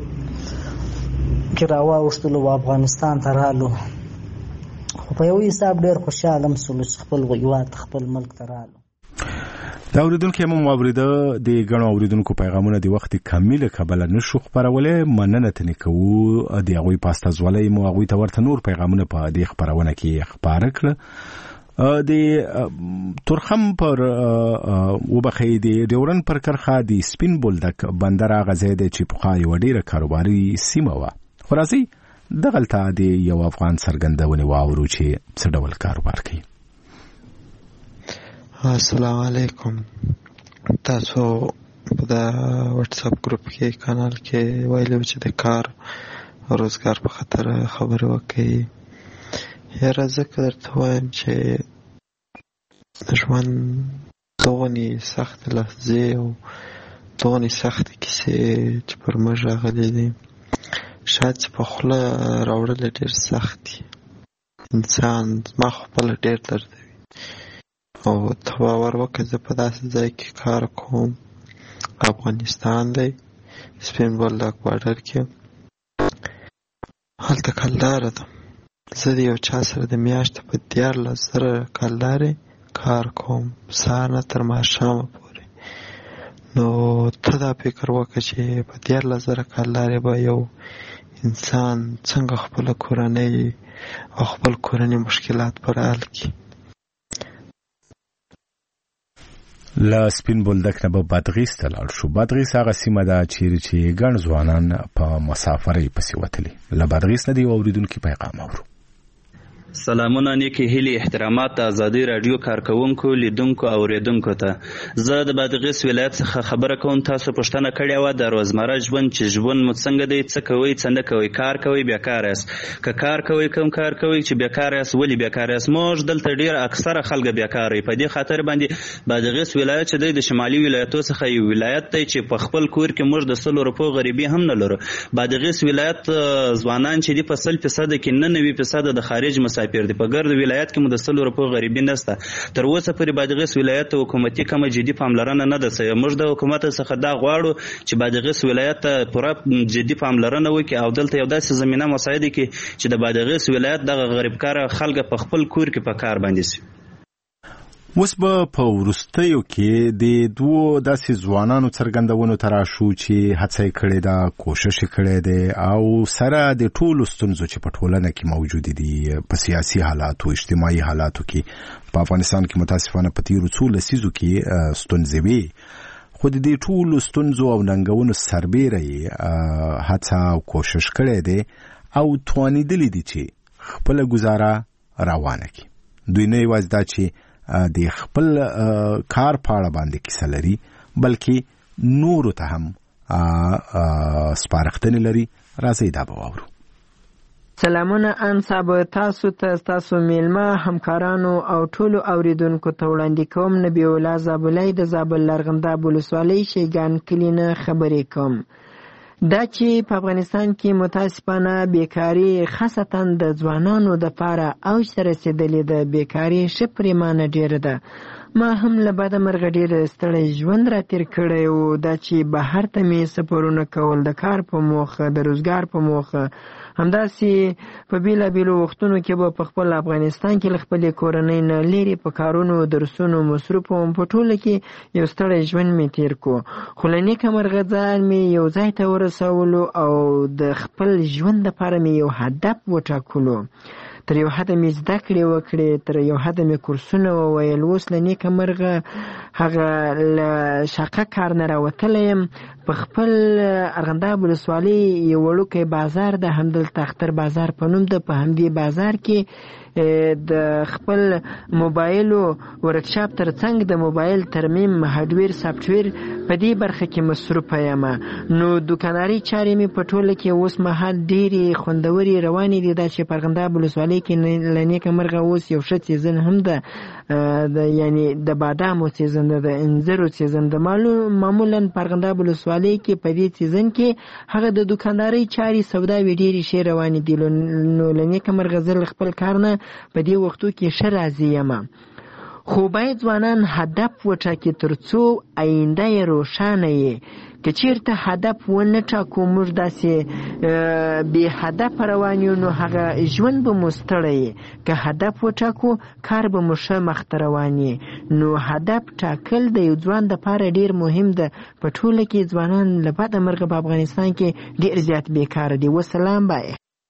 کې راواوښتلو و افغانستان ته رالو. خو په یو حساب ډېر خوشحاله مسولو چې خپل هېواد خپل ملک ته رالو. دا اوریدونکي هم واورېده. د ګڼو اوریدونکو پیغامونه د وخت کمیله کبله نشو خپرولی، مننه ترې کوو د هغوی په استازولۍ مو هغوی ته ورته نور پیغامونه په دې خپرونه کې خپاره کړه. د تورخم پر وبخې د ډیورن پر کرخه د سپین بولدک بندر هغه ځای دی چې پخوا یوه ډېره کاروباري سیمه وه. خو راځئ دغلته د یو افغان څرګندونې واورو چې څه ډول کاروبار کوي. السلام علیکم. تاسو په دا واتس اپ ګروپ کې کانال کې ویلو چې د کار او روزګار په خاطر خبرې وکړي. یاره ځکه درته وایم چې ژوند دغونې سختې لحظې او دغونې سختې کیسې چې پر موږ راغلي دي شاید چې په خوله راوړل ډېر سخت دي. انسان ما خپله ډېر دردوي او ته باور وکړه زه په داسې ځای کې کار کوم، افغانستان دی، سپین بولدک بارډر کې. هلته کلداره ده، زه د یو چا سره د میاشتې په 14,000 کلدارې کار کوم، سهار نه تر ماښامه پورې. نو ته دا فکر وکړه چې په 14,000 کلدارې به یو انسان څنګه خپله کورنۍ او خپل کورنۍ مشکلات پر حل کړي. له سپین بولدک نه به بادغیس ته لاړ شو. بادغیس هغه سیمه ده چیرې چې ګڼ ځوانان په مسافرۍ پسې وتلي. له بادغیس نه د یو اورېدونکي پیغام اورو. سلامونه، نیکې هیلې، احترامات د ازادي راډیو کارکونکو، لیدونکو او اوریدونکو ته. زه د بادغیس ولایت څخه خبره کوم. تاسو پوښتنه کړې وه د روزمره ژوند چې ژوند مو څنګه دی، څه کوئ څه نه کوئ، کار کوئ بیکار یاست، که کار کوئ کوم کار کوئ چې بیکار یاست، ولې بیکار یاست؟ موږ دلته ډېر اکثره خلک بیکار وي. په دې خاطر باندې بادغیس ولایت چې دی د شمالي ولایتو څخه یو ولایت دی چې په خپل کور کې موږ د 100 روپو غریبي هم نه لرو. بادغیس ولایت ځوانان چې دي په 100% کې 99% د خارج مسافر دي. په ګرد ولایت کې مو د 100 روپو غریبي نشته. تر اوسه پورې بادغیس ولایت ته حکومتي کومه جدي پاملرنه نه ده شوې. موږ د حکومت څخه دا غواړو چې بادغیس ولایت ته پوره جدي پاملرنه وکړي او دلته یو داسې زمینه مساعده کړي چې د بادغیس ولایت دغه غریبکاره خلک په خپل کور کې په کار باندې شي. اوس به په وروستیو کې د دوو داسې ځوانانو څرګندونو ته راشو چې هڅه یې کړې ده، کوشش یې کړی دی او سره د ټولو ستونزو چې په ټولنه کې موجودې دي، په سیاسي حالاتو، اجتماعي حالاتو کې په افغانستان کې متاسفانه په تېرو څو لسیزو کې ستونزې وي، خو د دې ټولو ستونزو او ننګونو سربیره یې هڅه او کوشش کړی دی او توانېدلی دي چې خپله ګزاره روانه کړي. دوی نه یوازې دا چې د خپل کار په اړه باندې کیسه لري، بلکې نورو ته هم سپارښتنې لري. راځئ دا به واورو. سلامونه ان صاحب، تاسو ته تاسو میلمه همکارانو او ټولو اوریدونکو ته وړاندې کوم. نبی الله زابلای د زابل لرغنداب ولسوالۍ شیګان کلي نه خبرې کوم. دا چې په افغانستان کې متاسفانه بیکاری خاصتا د ځوانانو د پاره اوج ته رسیدلې ده. بیکاری ښه پریمانه ډېره ده. ما هم له بده مرغه ډېر ستړی ژوند را تېر کړی و. دا چې بهر ته مې سفرونه کول د کار په موخه، د روزګار په موخه، همداسې په بیلابیلو وختونو کې به په خپل افغانستان کې له خپلې کورنۍ نه لرې په کارونو، درسونو مصروف وم. په ټوله کې یو ستړی ژوند مې تېر کو. خو له نیکه مرغه ځان مې یو ځای ته ورسولو او د خپل ژوند لپاره مې یو هدف وټاکلو. تر یو حده مې زده کړې وکړې، تر یو حده مې کورسونه وویل. اوس له نیکه مرغه هغه له شاقه کار نه راوتلی یم. په خپل ارغنداب ولسوالۍ یو وړوکی بازار ده، همدلته اختر بازار په نوم ده. په همدې بازار کې د خپل موبایلو ورکشاپ تر څنګ د موبایل ترمیم، هارډویر، سافټویر په دې برخه کې مصروفه یم. نو دوکانداري چارې مې په ټوله کې اوس مهال ډېرې خوندورې روانې دي. دا چې په ارغنداب ولسوالۍ کې له نیکه مرغه اوس یو ښه سیزن هم ده، یعنی د بادامو سیزن ده، د انځرو سیزن ده. معمولا په ارغنداب ولسوالۍ کې په دې سیزن کې هغه د دوکاندارۍ چارې سوداوې ډېرې ښې روانې دي. نو له نیکه مرغه زه له خپل کار نه په دې وختو کې ښه راضي یم. خو باید ځوانان هدف وټاکي تر څو آینده یې روښانه وي. که چیرته هدف ونه ټاکو، موږ داسې بې هدفه روان یو، نو هغه ژوند به مو ستړی وي. که هدف وټاکو، کار به مو ښه مخته روان وي. نو هدف ټاکل د یو ځوان دپاره ډېر مهم ده. په ټوله کې ځوانان له بده مرغه په افغانستان کې ډېر زیات بیکاره دي. وسلام بای.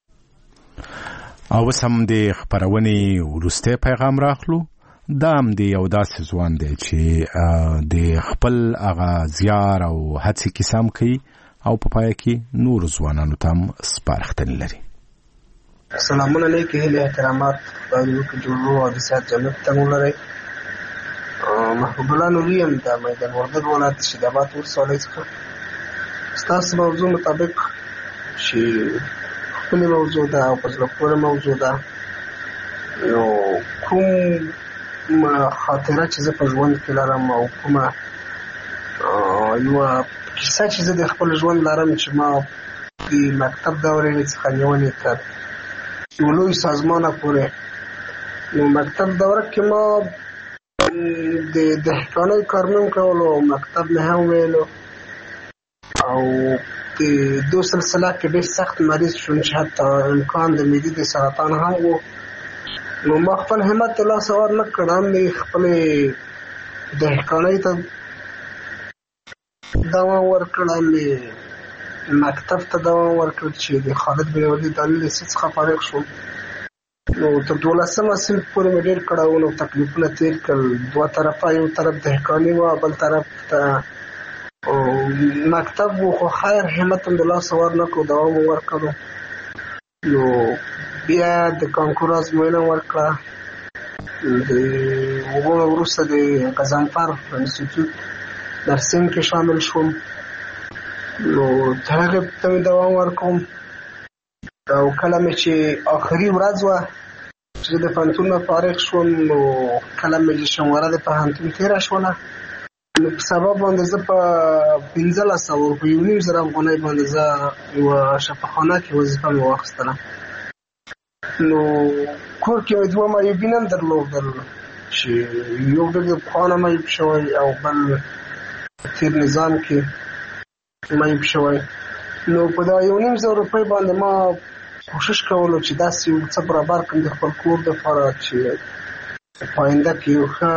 او اوس هم د خپرونې وروستی پیغام راخلو. دا هم د یو داسې ځوان دی چې د خپل هغه زیار او هڅې کیسه هم کوي او په پای کې نورو ځوانانو ته هم سپارښتنې لري. سلامونه، نیکې هیلې، احترامات د جوړو او د صحت جنت ته ولرئ. محبوب الله نوري یم د میدان وردګ ولایت شیداباد ولسوالۍ څخه. ستاسو موضوع مطابق چې خپلې موضوع ده او په زړه پورې موضوع ده، نو کوم خاطره چې زه په ژوند کې لرم او کومه یوه کیسه چې زه د خپل ژوند لرم چې ما د مکتب دورې څخه نیولې تر یو لوی سازمانه پورې. نو مکتب دوره کې ما د دهقانۍ کار مې هم کولو، مکتب مې هم ویلو، او د دو سلسله کې ډېر سخت مریض شوم چې حتی امکان د معدې د سرطان هم و. نو ما خپل همت د لاسه ور نه کړ، هم مې خپلې دهقانۍ ته دوام ورکړ، هم مې مکتب ته دوام ورکړ چې د خالد بن ولید د لیسې څخه فارغ شوم. نو تر 12مه صنف پورې مې ډېر کړاوونه او تکلیفونه تېر کړل. دوه طرفه، یو طرف دهقاني وه، بل طرف ته مکتب و، خو خیر همت هم د لاسه ور نه کړو، دوام مو ورکړو. نو بیا د کانکور ازموینه ورکړه، د هغو وروسته د غضنفر انسټیټیوټ نرسنګ کې شامل شوم. نو تر هغې ته مې دوام ورکوم، او کله مې چې آخري ورځ وه چې د پوهنتون نه فارغ شوم، نو کله مې چې شماره د پوهنتون تېره شوله، نو په سبا باندې زه په 1500 روپۍ 1,500 افغانۍ باندې زه یوه شفاخانه کې وظیفه مې واخیستله. نو کور کې مې دوه معیوبین هم درلودل، چې یو ډېر د پخوا نه معیوب شوی او بل تېر نظام کې معیوب شوی. نو په دا 1,500 روپۍ باندې ما کوشش کولو چې داسې یو څه برابر کړم د خپل کور دپاره چې په آینده کې یو ښه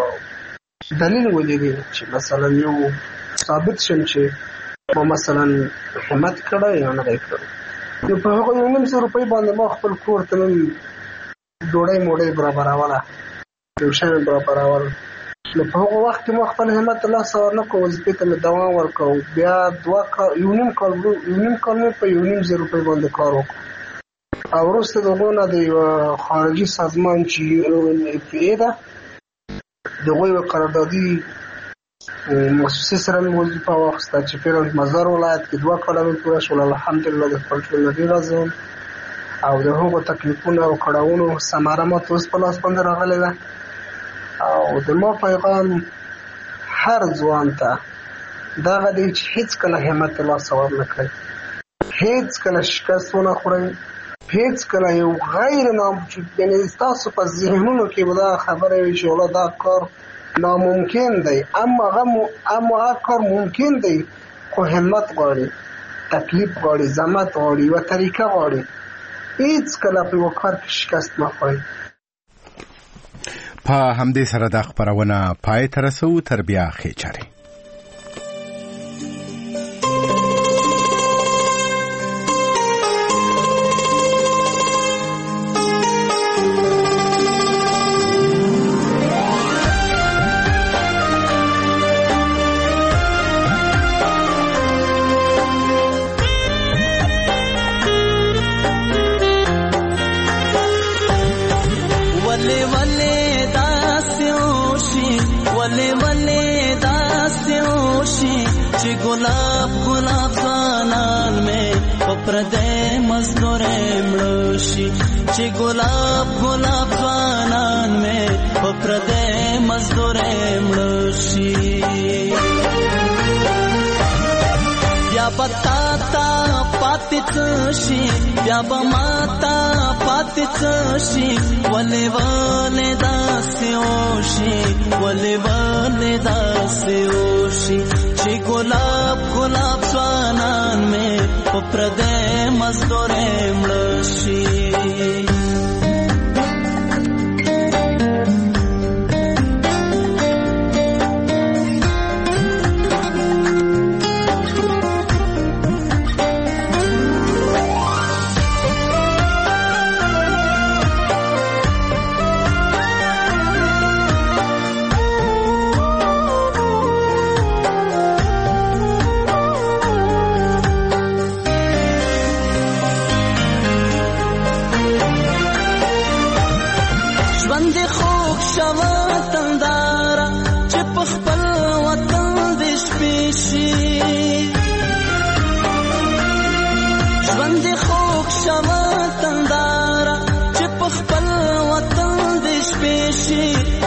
دلیل ولري، چې مثلا یو ثابت شم چې ما مثلا همت کړی یا نه دی کړی. نو په هغو 1,500 روپۍ باندې ما خپل کور ته نن ډوډۍ موډۍ برابروله، یو شی مې برابرول. نو په هغو وخت کې ما خپل همت له لاسه ورنه کړو، وظیفې ته مې دوام ورکړو. بیا 1 نیم کال مې په 1,500 روپۍ باندې کار وکړو، او وروسته د هغو نه د یوه خارجي سازمان چې UNFPA ده، د هغوی یوه قراردادي مؤسسې سره مې وظیفه واخیسته چې فعلا مزار ولایت کې 2 کاله مې پوره شول. الحمدلله د خپل ژوند نه ډېر راضي یم، او د هغو تکلیفونو او کړاوونو ثمره ماته اوس په لاس باندې راغلې ده. او د ما پیغام هر ځوان ته دغه دی چې هېڅکله همت له لاسه ورنه کړئ، هېڅکله شکست ونه خورئ، هېڅکله یو غیر یعنې ستاسو په ذهنونو کې به دا خبره وي چې والله دا کار ناممکن دی، اما هغه کار ممکن دی، خو همت غواړي، تکلیف غواړي، زحمت غواړي، یوه طریقه غواړي. هېڅکله په یوه کار کې شکست مه خورئ. په همدې سره دا خپرونه پای ته رسوو. تر بیا ښې چارې. پردې مزدورې مړشي چې ګلاب ګلاب ځوانان مې په پردې مزدورې مړشي. بیا بتا تا پاتې شي، بیا به ماتا پاتې شي، ولې ولې داسې وشي، ولې ولې داسې وشي چې ګلاب ګلاب ځوانان مې په پردې مزدورې مړشي.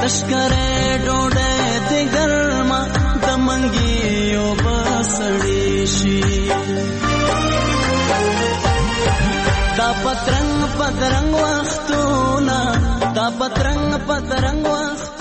تشکره ډوډۍ د ګرمه د منګیو بسړې شي دا پترنګ وختونه دا پترنګ وخت